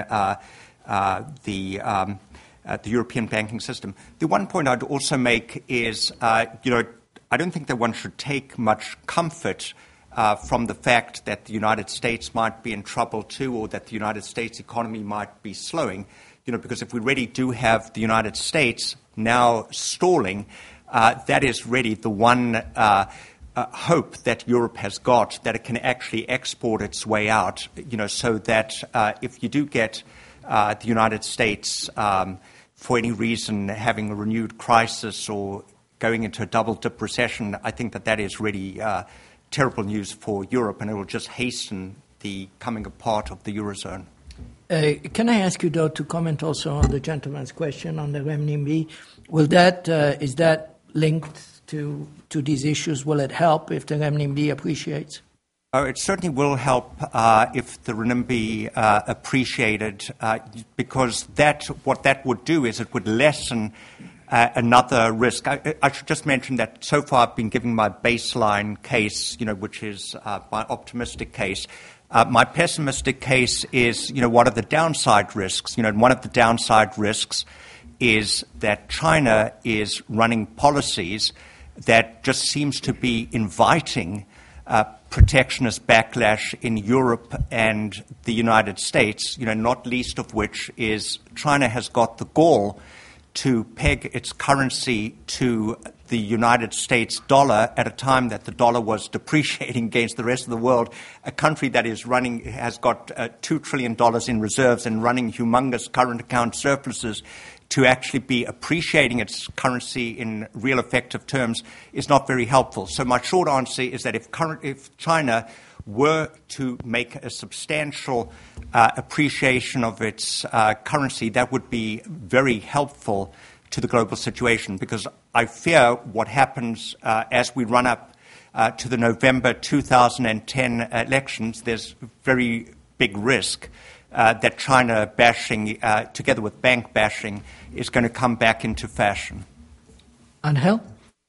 the European banking system. The one point I'd also make is, I don't think that one should take much comfort from the fact that the United States might be in trouble too, or that the United States economy might be slowing, because if we really do have the United States now stalling, that is really the one hope that Europe has got, that it can actually export its way out, so that if you do get the United States, for any reason, having a renewed crisis or going into a double-dip recession, I think that is really terrible news for Europe, and it will just hasten the coming apart of the Eurozone. Can I ask you, though, to comment also on the gentleman's question on the renminbi? Is that linked to these issues? Will it help if the renminbi appreciates? It certainly will help if the renminbi appreciated, because what that would do is it would lessen another risk. I should just mention that so far I've been giving my baseline case, which is my optimistic case. My pessimistic case is, what are the downside risks? And one of the downside risks is that China is running policies that just seems to be inviting protectionist backlash in Europe and the United States, not least of which is China has got the gall to peg its currency to the United States dollar at a time that the dollar was depreciating against the rest of the world, a country that has got $2 trillion in reserves and running humongous current account surpluses, to actually be appreciating its currency in real effective terms is not very helpful. So my short answer is that if China were to make a substantial appreciation of its currency, that would be very helpful to the global situation, because I fear what happens as we run up to the November 2010 elections, there's very big risk that China bashing, together with bank bashing, is going to come back into fashion. Angel?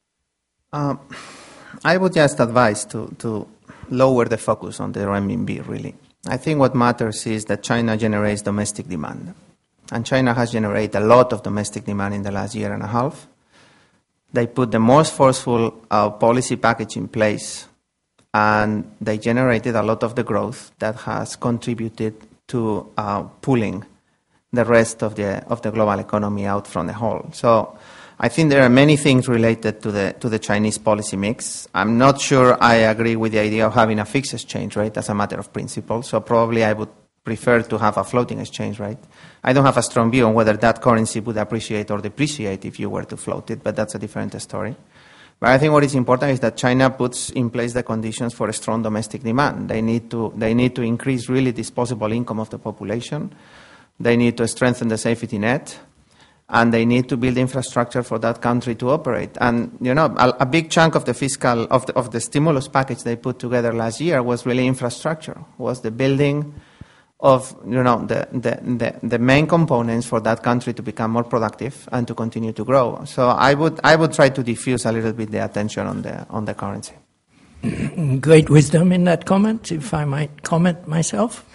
I would just advise to lower the focus on the renminbi, really. I think what matters is that China generates domestic demand. And China has generated a lot of domestic demand in the last year and a half. They put the most forceful policy package in place, and they generated a lot of the growth that has contributed to pulling the rest of the global economy out from the hole. So I think there are many things related to the Chinese policy mix. I'm not sure I agree with the idea of having a fixed exchange rate as a matter of principle, so probably I would prefer to have a floating exchange rate. I don't have a strong view on whether that currency would appreciate or depreciate if you were to float it, but that's a different story. But I think what is important is that China puts in place the conditions for a strong domestic demand. They need to increase really disposable income of the population. They need to strengthen the safety net, and they need to build infrastructure for that country to operate. And a big chunk of the fiscal of the stimulus package they put together last year was really infrastructure, was the building of the main components for that country to become more productive and to continue to grow. So I would try to diffuse a little bit the attention on the currency. Great wisdom in that comment, if I might comment myself.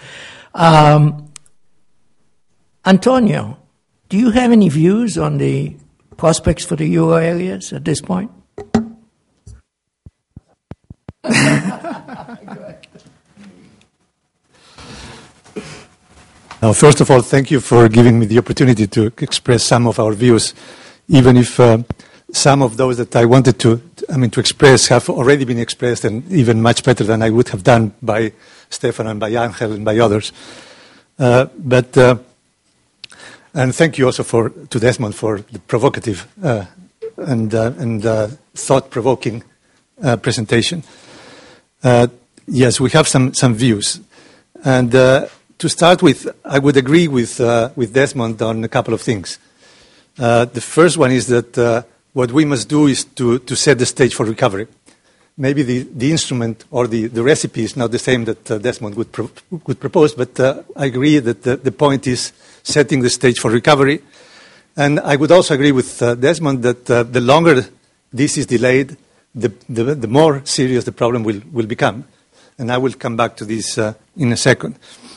Antonio, do you have any views on the prospects for the euro areas at this point? First of all, thank you for giving me the opportunity to express some of our views, even if some of those that I wanted to express have already been expressed, and even much better than I would have done by Stefan and by Angel and by others. And thank you also to Desmond for the provocative and thought-provoking presentation. Yes, we have some views. And to start with, I would agree with Desmond on a couple of things. The first one is that what we must do is to set the stage for recovery. Maybe the instrument or the recipe is not the same that Desmond would propose, but I agree that the point is setting the stage for recovery. And I would also agree with Desmond that the longer this is delayed, the more serious the problem will become. And I will come back to this in a second.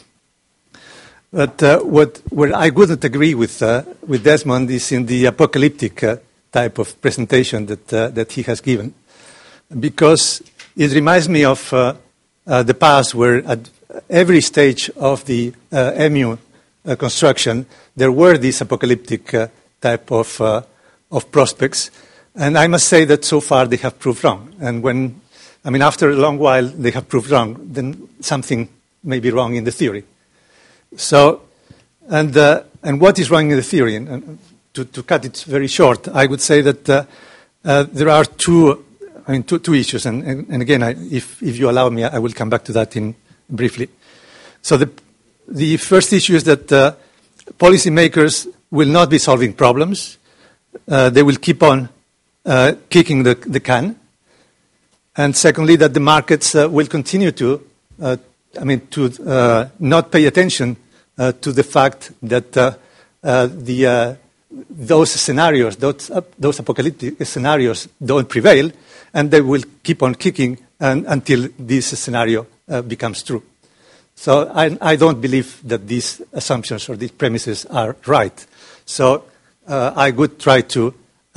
But where I wouldn't agree with Desmond is in the apocalyptic type of presentation that he has given, because it reminds me of the past, where at every stage of the EMU construction there were these apocalyptic type of prospects, and I must say that so far they have proved wrong. And after a long while they have proved wrong, then something may be wrong in the theory. So, and what is wrong in the theory? And to cut it very short, I would say that there are two issues. And again, if you allow me, I will come back to that briefly. So the first issue is that policymakers will not be solving problems. They will keep on kicking the can. And secondly, that the markets will continue to not pay attention to the fact that those scenarios, those apocalyptic scenarios, don't prevail, and they will keep on kicking until this scenario becomes true. So I don't believe that these assumptions or these premises are right. So I would try to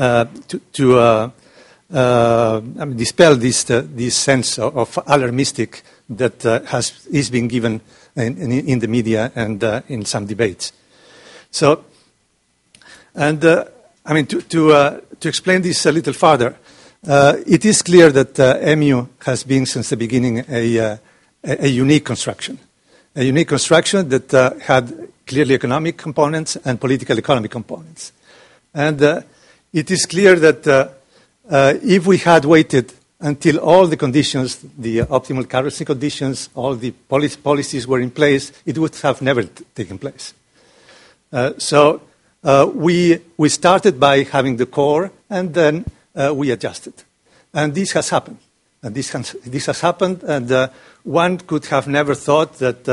dispel this sense of alarmistic that is being given in the media and in some debates. So, and to explain this a little further, it is clear that EMU has been since the beginning a unique construction that had clearly economic components and political economic components. And it is clear that if we had waited until all the conditions, the optimal currency conditions, all the policies were in place, it would have never taken place. So we started by having the core, and then we adjusted. And this has happened. And this has happened, and one could have never thought that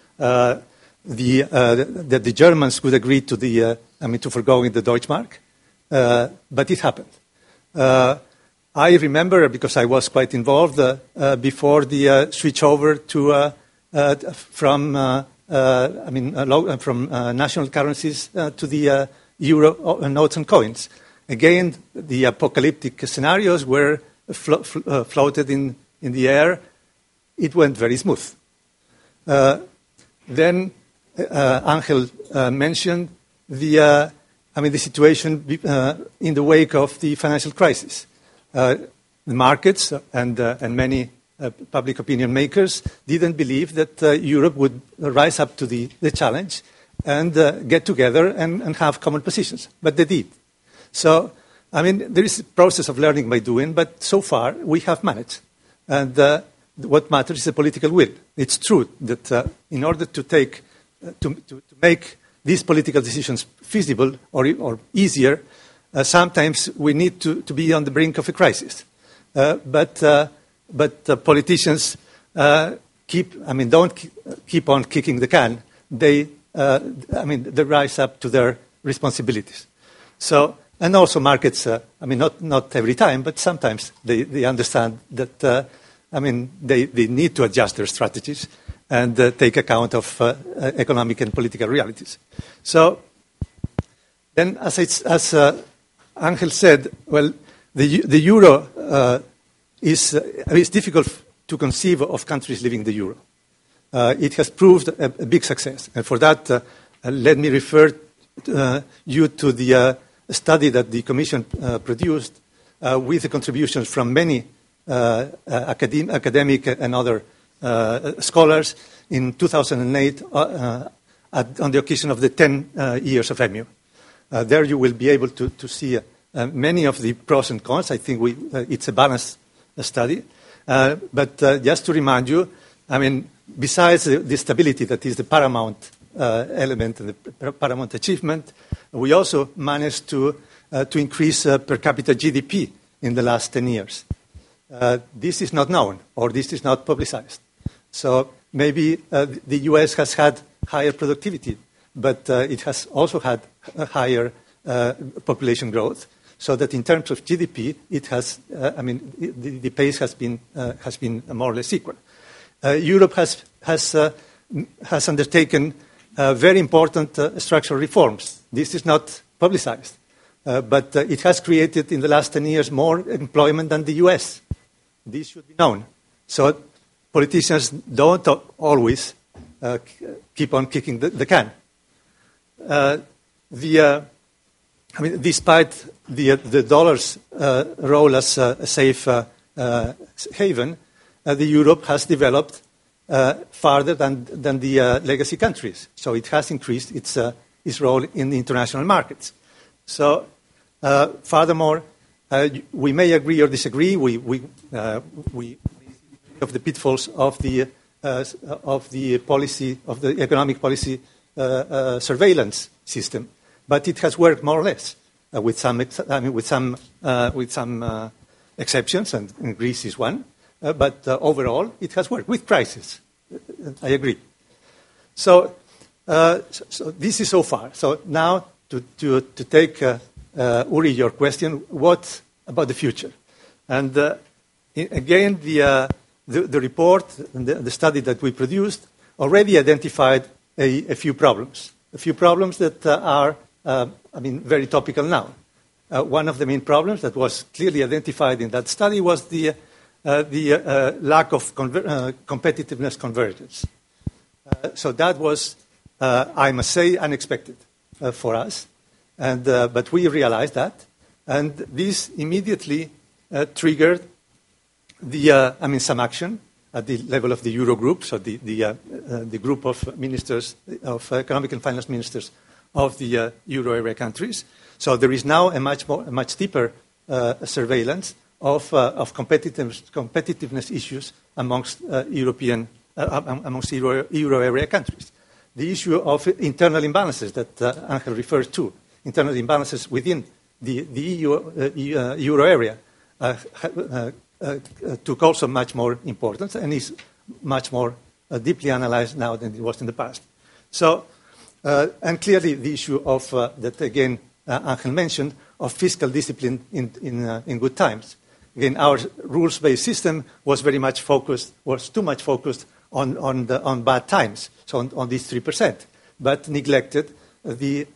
the Germans would agree to to forgoing the Deutschmark, but it happened. I remember, because I was quite involved before the switch over to from national currencies to the euro notes and coins. Again, the apocalyptic scenarios were floated in the air. It went very smooth. Then Angel mentioned the situation in the wake of the financial crisis. The markets and many public opinion makers didn't believe that Europe would rise up to the challenge and get together and have common positions. But they did. So, there is a process of learning by doing, but so far we have managed. And what matters is the political will. It's true that in order to make these political decisions feasible or easier, sometimes we need to be on the brink of a crisis. But politicians don't keep on kicking the can. They rise up to their responsibilities. So, and also markets, not every time, but sometimes they understand that, they need to adjust their strategies and take account of economic and political realities. So, then as Angel said, well, the euro it's difficult to conceive of countries leaving the euro. it has proved a big success. And for that, let me refer you to the study that the Commission produced with the contributions from many academic and other scholars in 2008 on the occasion of the 10 years of EMU. There you will be able to see many of the pros and cons. I think it's a balanced study. But just to remind you, I mean, besides the stability that is the paramount element and the paramount achievement, we also managed to increase per capita GDP in the last 10 years. This is not known, or this is not publicized. So maybe the US has had higher productivity, but it has also had a higher population growth, so that in terms of GDP, it has, the pace has been more or less equal. Europe has undertaken very important structural reforms. This is not publicized, but it has created in the last 10 years more employment than the US. This should be known. So politicians don't always keep on kicking the can. Despite the dollar's role as a safe haven, Europe has developed farther than the legacy countries. So it has increased its role in the international markets. So, furthermore, we may agree or disagree. We of the pitfalls of the policy of the economic policy surveillance system, but it has worked more or less with some exceptions, and Greece is one. But overall, it has worked with crisis. I agree. So this is so far. So now to take Uri, your question, what about the future? And again, the report, the study that we produced, already identified a few problems that are, very topical now. One of the main problems that was clearly identified in that study was the lack of competitiveness convergence. So that was, I must say, unexpected for us, but we realized that, and this immediately triggered some action at the level of the Eurogroup, so the group of ministers, of economic and finance ministers of the Euro area countries. So there is now a much deeper surveillance of competitiveness issues amongst Euro area countries. The issue of internal imbalances that Angel referred to, internal imbalances within the Euro area, took also much more importance and is much more deeply analyzed now than it was in the past. So, and clearly the issue of, that again Angel mentioned, of fiscal discipline in good times. Again, our rules-based system was too much focused on bad times, so on these 3%, but neglected the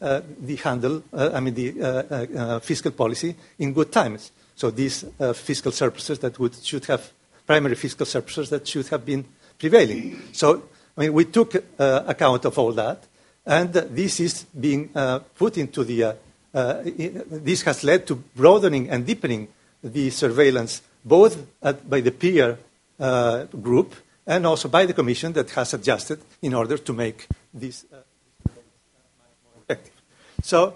fiscal policy in good times. So these fiscal surpluses primary fiscal surpluses that should have been prevailing. So, we took account of all that, and this is being put into this has led to broadening and deepening the surveillance, both by the peer group and also by the Commission, that has adjusted in order to make this much more effective. So,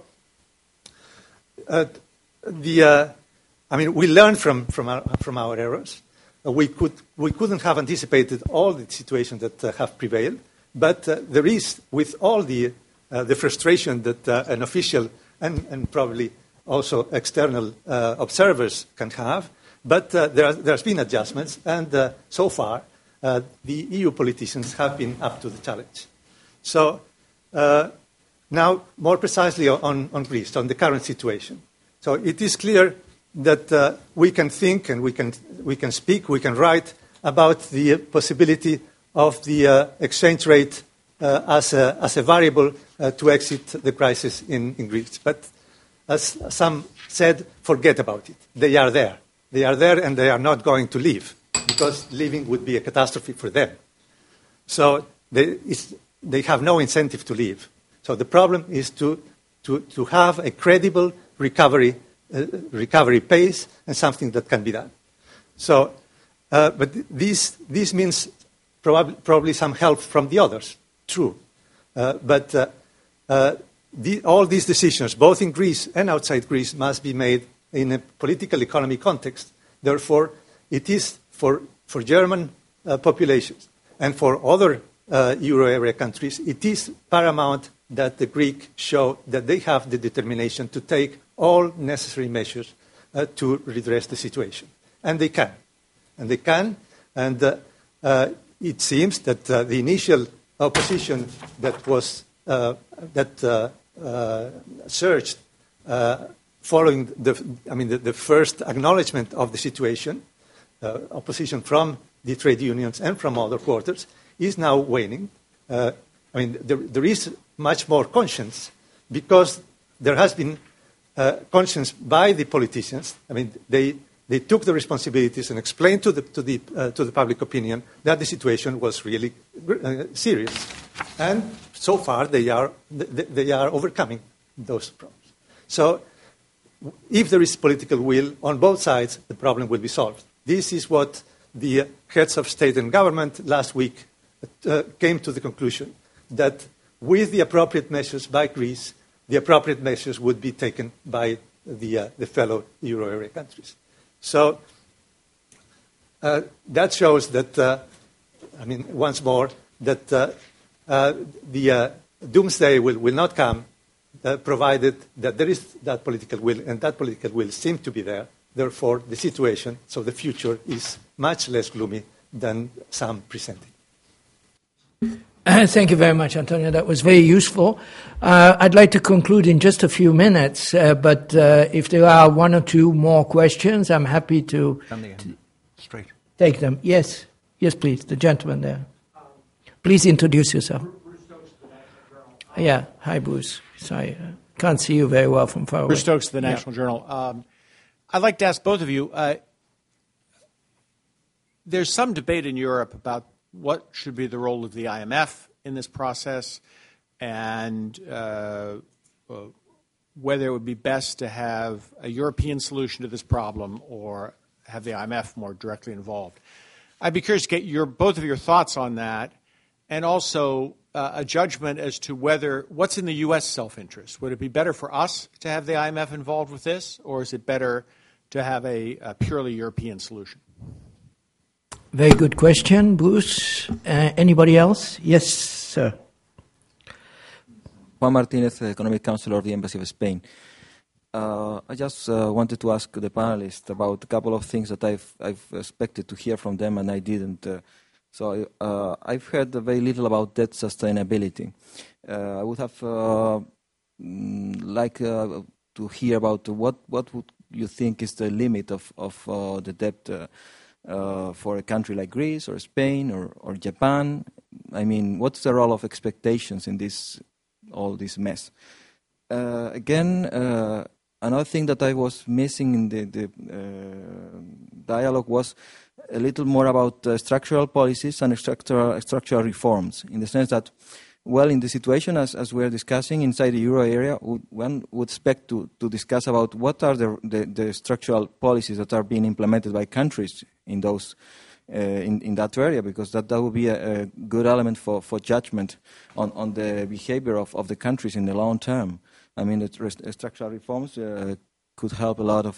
we learned from our errors. We couldn't have anticipated all the situations that have prevailed, but there is, with all the frustration that an official and probably also external observers can have, but there's been adjustments, and so far the EU politicians have been up to the challenge. So now, more precisely on Greece, on the current situation. So it is clear that we can think and we can speak, we can write about the possibility of the exchange rate as a variable to exit the crisis in Greece. But as some said, forget about it. They are there. They are there, and they are not going to leave, because leaving would be a catastrophe for them. So they have no incentive to leave. So the problem is to have a credible recovery pace and something that can be done. So, but this means probably some help from the others. True, but all these decisions, both in Greece and outside Greece, must be made in a political economy context. Therefore, it is for German populations and for other euro area countries, it is paramount that the Greeks show that they have the determination to take all necessary measures to redress the situation. And they can. And they can. And it seems that the initial opposition that was surged following the first acknowledgement of the situation, opposition from the trade unions and from other quarters, is now waning. There is much more conscience because there has been conscience by the politicians. They took the responsibilities and explained to the public opinion that the situation was really serious, and so far they are overcoming those problems. So, if there is political will on both sides, the problem will be solved. This is what the heads of state and government last week came to the conclusion, that with the appropriate measures by Greece, the appropriate measures would be taken by the fellow euro area countries. So that shows that, once more, that the doomsday will not come, provided that there is that political will, and that political will seems to be there. Therefore, the situation, so the future, is much less gloomy than some presenting. Thank you very much, Antonio. That was very useful. I'd like to conclude in just a few minutes, but if there are one or two more questions, I'm happy to take them. Yes, please, the gentleman there. Please introduce yourself. Bruce Stokes, the National Journal. Yeah, hi, Bruce. Sorry, can't see you very well from far away. Bruce Stokes, the National Journal. I'd like to ask both of you, there's some debate in Europe about what should be the role of the IMF in this process, and whether it would be best to have a European solution to this problem or have the IMF more directly involved. I'd be curious to get both of your thoughts on that, and also a judgment as to what's in the U.S. self-interest. Would it be better for us to have the IMF involved with this, or is it better to have a purely European solution? Very good question, Bruce. Anybody else? Yes, sir. Juan Martinez, Economic Counselor of the Embassy of Spain. I just wanted to ask the panelists about a couple of things that I've expected to hear from them and I didn't. So I've heard very little about debt sustainability. I would have liked to hear about what would you think is the limit of the debt for a country like Greece or Spain or Japan. What's the role of expectations in all this mess? Again, another thing that I was missing in the dialogue was a little more about structural policies and structural reforms, in the sense that, well, in the situation as we're discussing inside the euro area, one would expect to discuss about what are the structural policies that are being implemented by countries in those in that area, because that would be a good element for judgment on the behavior of the countries in the long term. The structural reforms could help a lot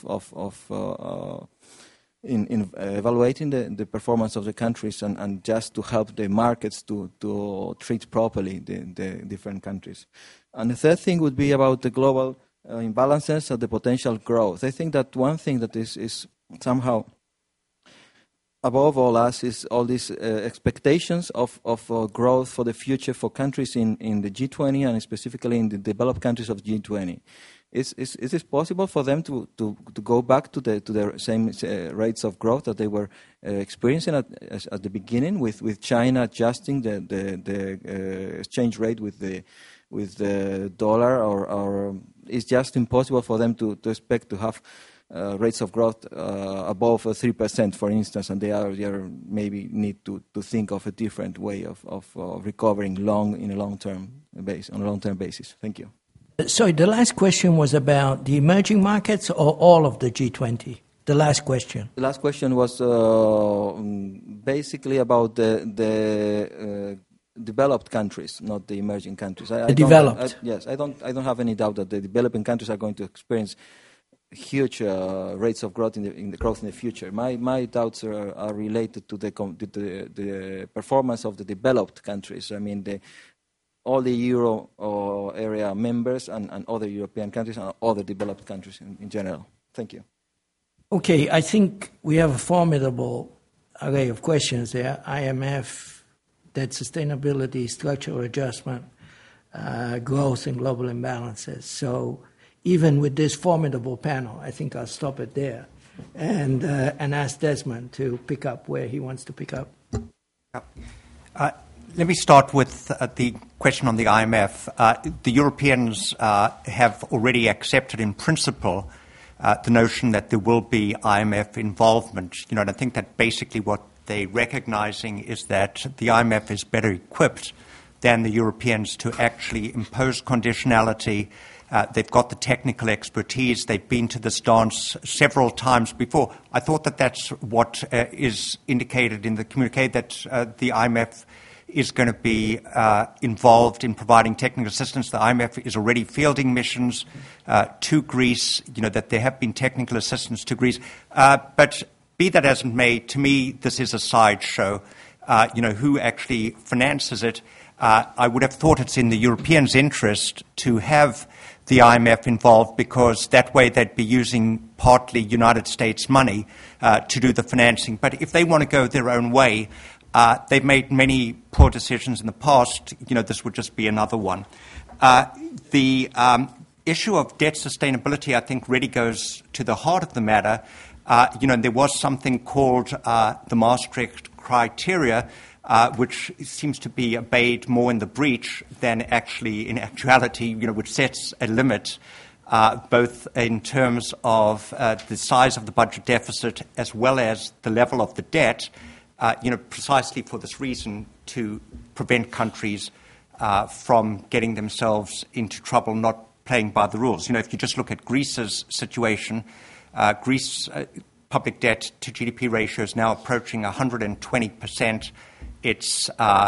in evaluating the performance of the countries and just to help the markets to treat properly the different countries. And the third thing would be about the global imbalances and the potential growth. I think that one thing that is somehow above all us is all these expectations of growth for the future for countries in the G20 and specifically in the developed countries of G20. Is it possible for them to go back to the same rates of growth that they were experiencing at the beginning, with China adjusting the exchange rate with the dollar, or is just impossible for them to expect to have rates of growth above 3%, for instance, and they are maybe need to think of a different way of recovering on a long-term basis. Thank you. Sorry, the last question was about the emerging markets or all of the G20? The last question. The last question was basically about the developed countries, not the emerging countries. Developed. Yes, I don't have any doubt that the developing countries are going to experience huge rates of growth in the future. My doubts are related to the performance of the developed countries. I mean, all the Euro area members and other European countries and other developed countries in general. Thank you. Okay, I think we have a formidable array of questions there. IMF, debt sustainability, structural adjustment, growth and global imbalances. So even with this formidable panel, I think I'll stop it there and ask Desmond to pick up where he wants to pick up. Let me start with the question on the IMF. The Europeans have already accepted in principle the notion that there will be IMF involvement. And I think that basically what they're recognizing is that the IMF is better equipped than the Europeans to actually impose conditionality. They've got the technical expertise. They've been to this dance several times before. I thought that that's what is indicated in the communique, that the IMF is going to be involved in providing technical assistance. The IMF is already fielding missions to Greece, that there have been technical assistance to Greece. But be that as it may, to me, this is a sideshow. Who actually finances it? I would have thought it's in the Europeans' interest to have the IMF involved, because that way they'd be using partly United States money to do the financing. But if they want to go their own way, they've made many poor decisions in the past. This would just be another one. The issue of debt sustainability, I think, really goes to the heart of the matter. There was something called the Maastricht criteria, which seems to be obeyed more in the breach than actually in actuality, which sets a limit both in terms of the size of the budget deficit as well as the level of the debt, precisely for this reason, to prevent countries from getting themselves into trouble, not playing by the rules. If you just look at Greece's situation, Greece public debt to GDP ratio is now approaching 120%. Its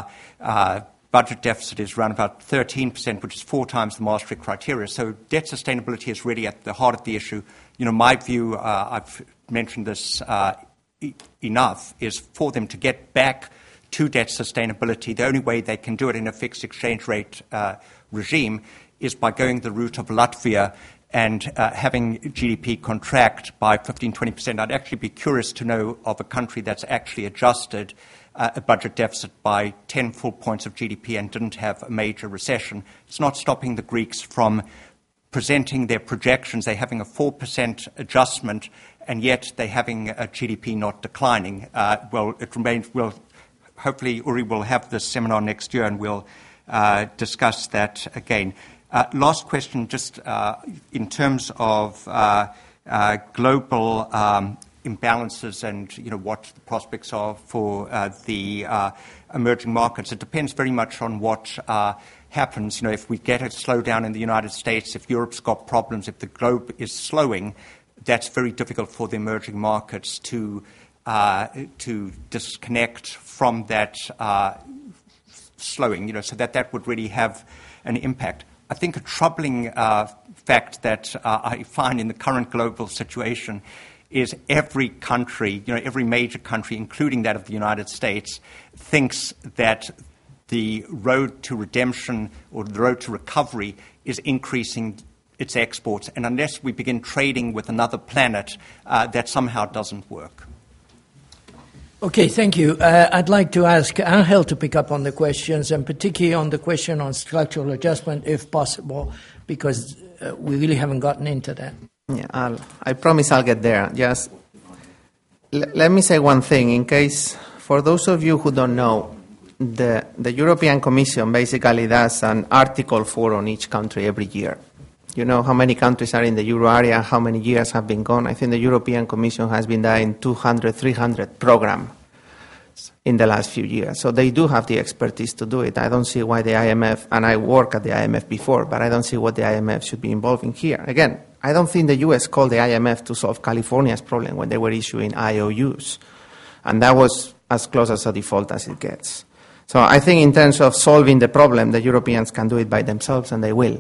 budget deficit is around about 13%, which is 4 times the Maastricht criteria. So debt sustainability is really at the heart of the issue. My view, I've mentioned this enough, is for them to get back to debt sustainability. The only way they can do it in a fixed exchange rate regime is by going the route of Latvia and having GDP contract by 15-20%. I'd actually be curious to know of a country that's actually adjusted a budget deficit by 10 full points of GDP and didn't have a major recession. It's not stopping the Greeks from presenting their projections. They're having a 4% adjustment, and yet they're having a GDP not declining. It remains. Hopefully, Uri will have this seminar next year, and we'll discuss that again. Last question, just in terms of global imbalances and what the prospects are for the emerging markets. It depends very much on what happens. If we get a slowdown in the United States, if Europe's got problems, if the globe is slowing, that's very difficult for the emerging markets to disconnect from that slowing. So that would really have an impact. I think a troubling fact that I find in the current global situation is every country, every major country, including that of the United States, thinks that the road to redemption or the road to recovery is increasing its exports. And unless we begin trading with another planet, that somehow doesn't work. Okay, thank you. I'd like to ask Angel to pick up on the questions, and particularly on the question on structural adjustment, if possible, because we really haven't gotten into that. Yeah, I promise I'll get there. Just let me say one thing. In case, for those of you who don't know, the European Commission basically does an Article 4 on each country every year. You know how many countries are in the euro area, how many years have been gone. I think the European Commission has been there in 200, 300 programs in the last few years. So they do have the expertise to do it. I don't see why the IMF, and I worked at the IMF before, but I don't see what the IMF should be involved in here. Again, I don't think the US called the IMF to solve California's problem when they were issuing IOUs. And that was as close as a default as it gets. So I think in terms of solving the problem, the Europeans can do it by themselves, and they will.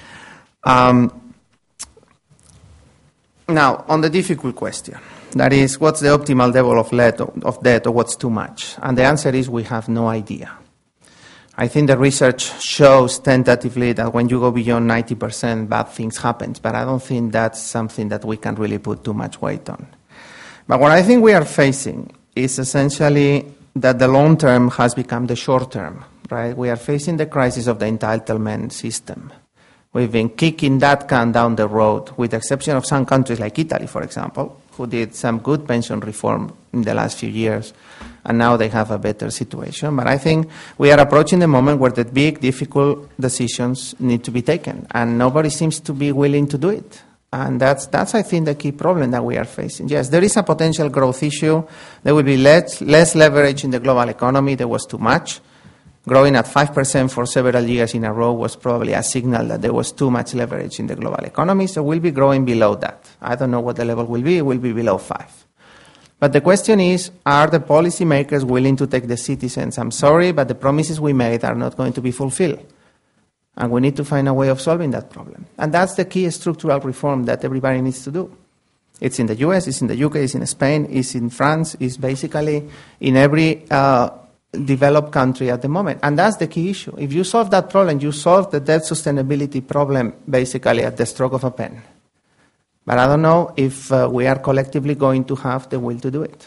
Now, on the difficult question, that is, what's the optimal level of debt or what's too much? And the answer is we have no idea. I think the research shows tentatively that when you go beyond 90%, bad things happen, but I don't think that's something that we can really put too much weight on. But what I think we are facing is essentially that the long term has become the short term, right? We are facing the crisis of the entitlement system. We've been kicking that can down the road, with the exception of some countries like Italy, for example, who did some good pension reform in the last few years, and now they have a better situation. But I think we are approaching the moment where the big, difficult decisions need to be taken, and nobody seems to be willing to do it. And that's I think, the key problem that we are facing. Yes, there is a potential growth issue. There will be less leverage in the global economy. There was too much. Growing at 5% for several years in a row was probably a signal that there was too much leverage in the global economy, so we'll be growing below that. I don't know what the level will be. It will be below 5. But the question is, are the policymakers willing to take the citizens? I'm sorry, but the promises we made are not going to be fulfilled. And we need to find a way of solving that problem. And that's the key structural reform that everybody needs to do. It's in the US, it's in the UK, it's in Spain, it's in France, it's basically in every developed country at the moment. And that's the key issue. If you solve that problem, you solve the debt sustainability problem basically at the stroke of a pen. But I don't know if we are collectively going to have the will to do it.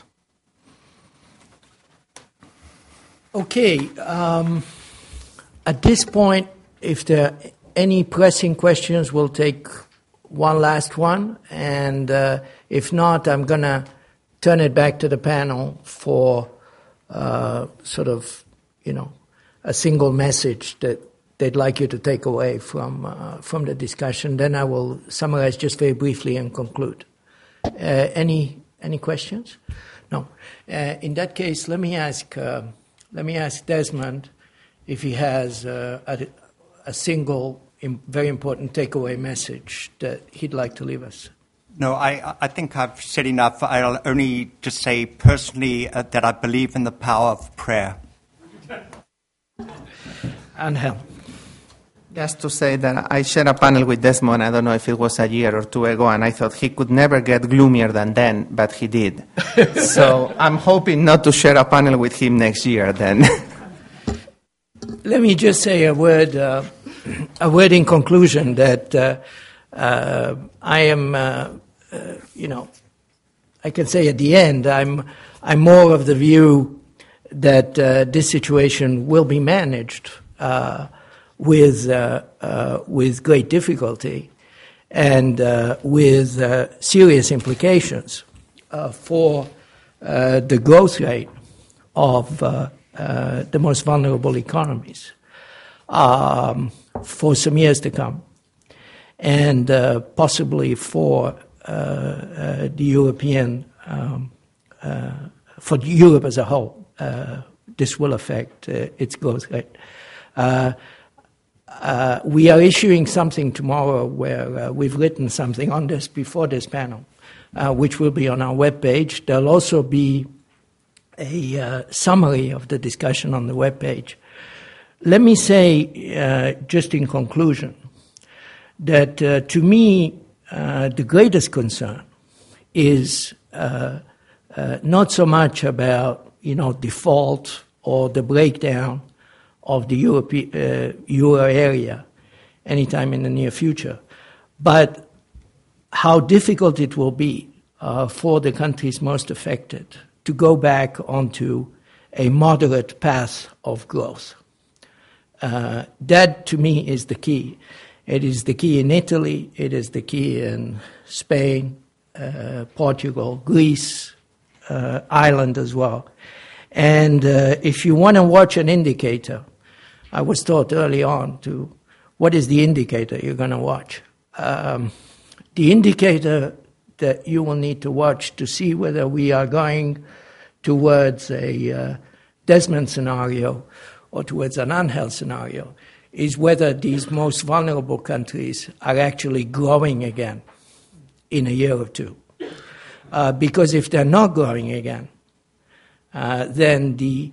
Okay. At this point, if there are any pressing questions, we'll take one last one. And if not, I'm going to turn it back to the panel for sort of, a single message that they'd like you to take away from the discussion. Then I will summarize just very briefly and conclude. Any questions? No. In that case, let me ask Desmond if he has a single, very important takeaway message that he'd like to leave us. No, I think I've said enough. I'll only just say personally that I believe in the power of prayer. Angel. Just to say that I shared a panel with Desmond, I don't know if it was a year or two ago, and I thought he could never get gloomier than then, but he did. So I'm hoping not to share a panel with him next year then. Let me just say a word in conclusion that I am, I can say at the end, I'm more of the view that this situation will be managed with great difficulty and with serious implications for the growth rate of the most vulnerable economies for some years to come, and possibly for the European, for Europe as a whole. This will affect its growth rate. We are issuing something tomorrow where we've written something on this before this panel, which will be on our webpage. There'll also be a summary of the discussion on the webpage. Let me say, just in conclusion, that to me, the greatest concern is not so much about, default or the breakdown of the euro area anytime in the near future, but how difficult it will be for the countries most affected to go back onto a moderate path of growth. That, to me, is the key. It is the key in Italy, it is the key in Spain, Portugal, Greece, Ireland as well. And if you want to watch an indicator, I was taught early on to, what is the indicator you're going to watch? the indicator that you will need to watch to see whether we are going towards a Desmond scenario or towards an Angel scenario is whether these most vulnerable countries are actually growing again in a year or two. Because if they're not growing again, then the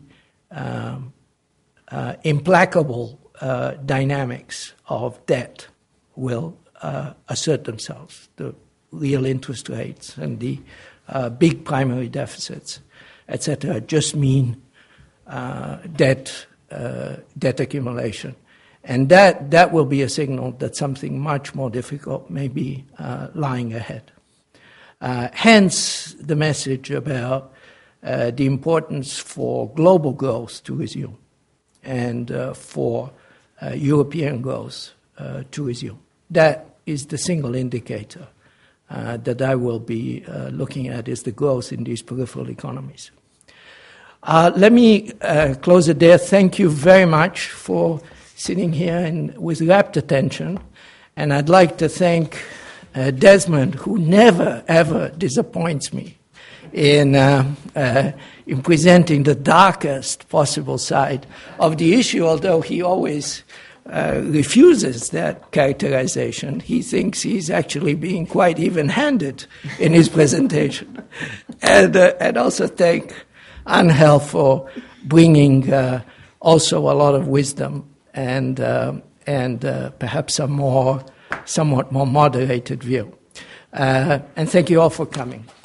implacable dynamics of debt will assert themselves. The real interest rates and the big primary deficits, etc., just mean debt accumulation. And that will be a signal that something much more difficult may be lying ahead. Hence the message about the importance for global growth to resume and for European growth to resume. That is the single indicator that I will be looking at, is the growth in these peripheral economies. Let me close it there. Thank you very much for sitting here and with rapt attention. And I'd like to thank Desmond, who never, ever disappoints me in presenting the darkest possible side of the issue, although he always refuses that characterization. He thinks he's actually being quite even-handed in his presentation. And also thank Angel for bringing also a lot of wisdom and perhaps a somewhat more moderated view. And thank you all for coming.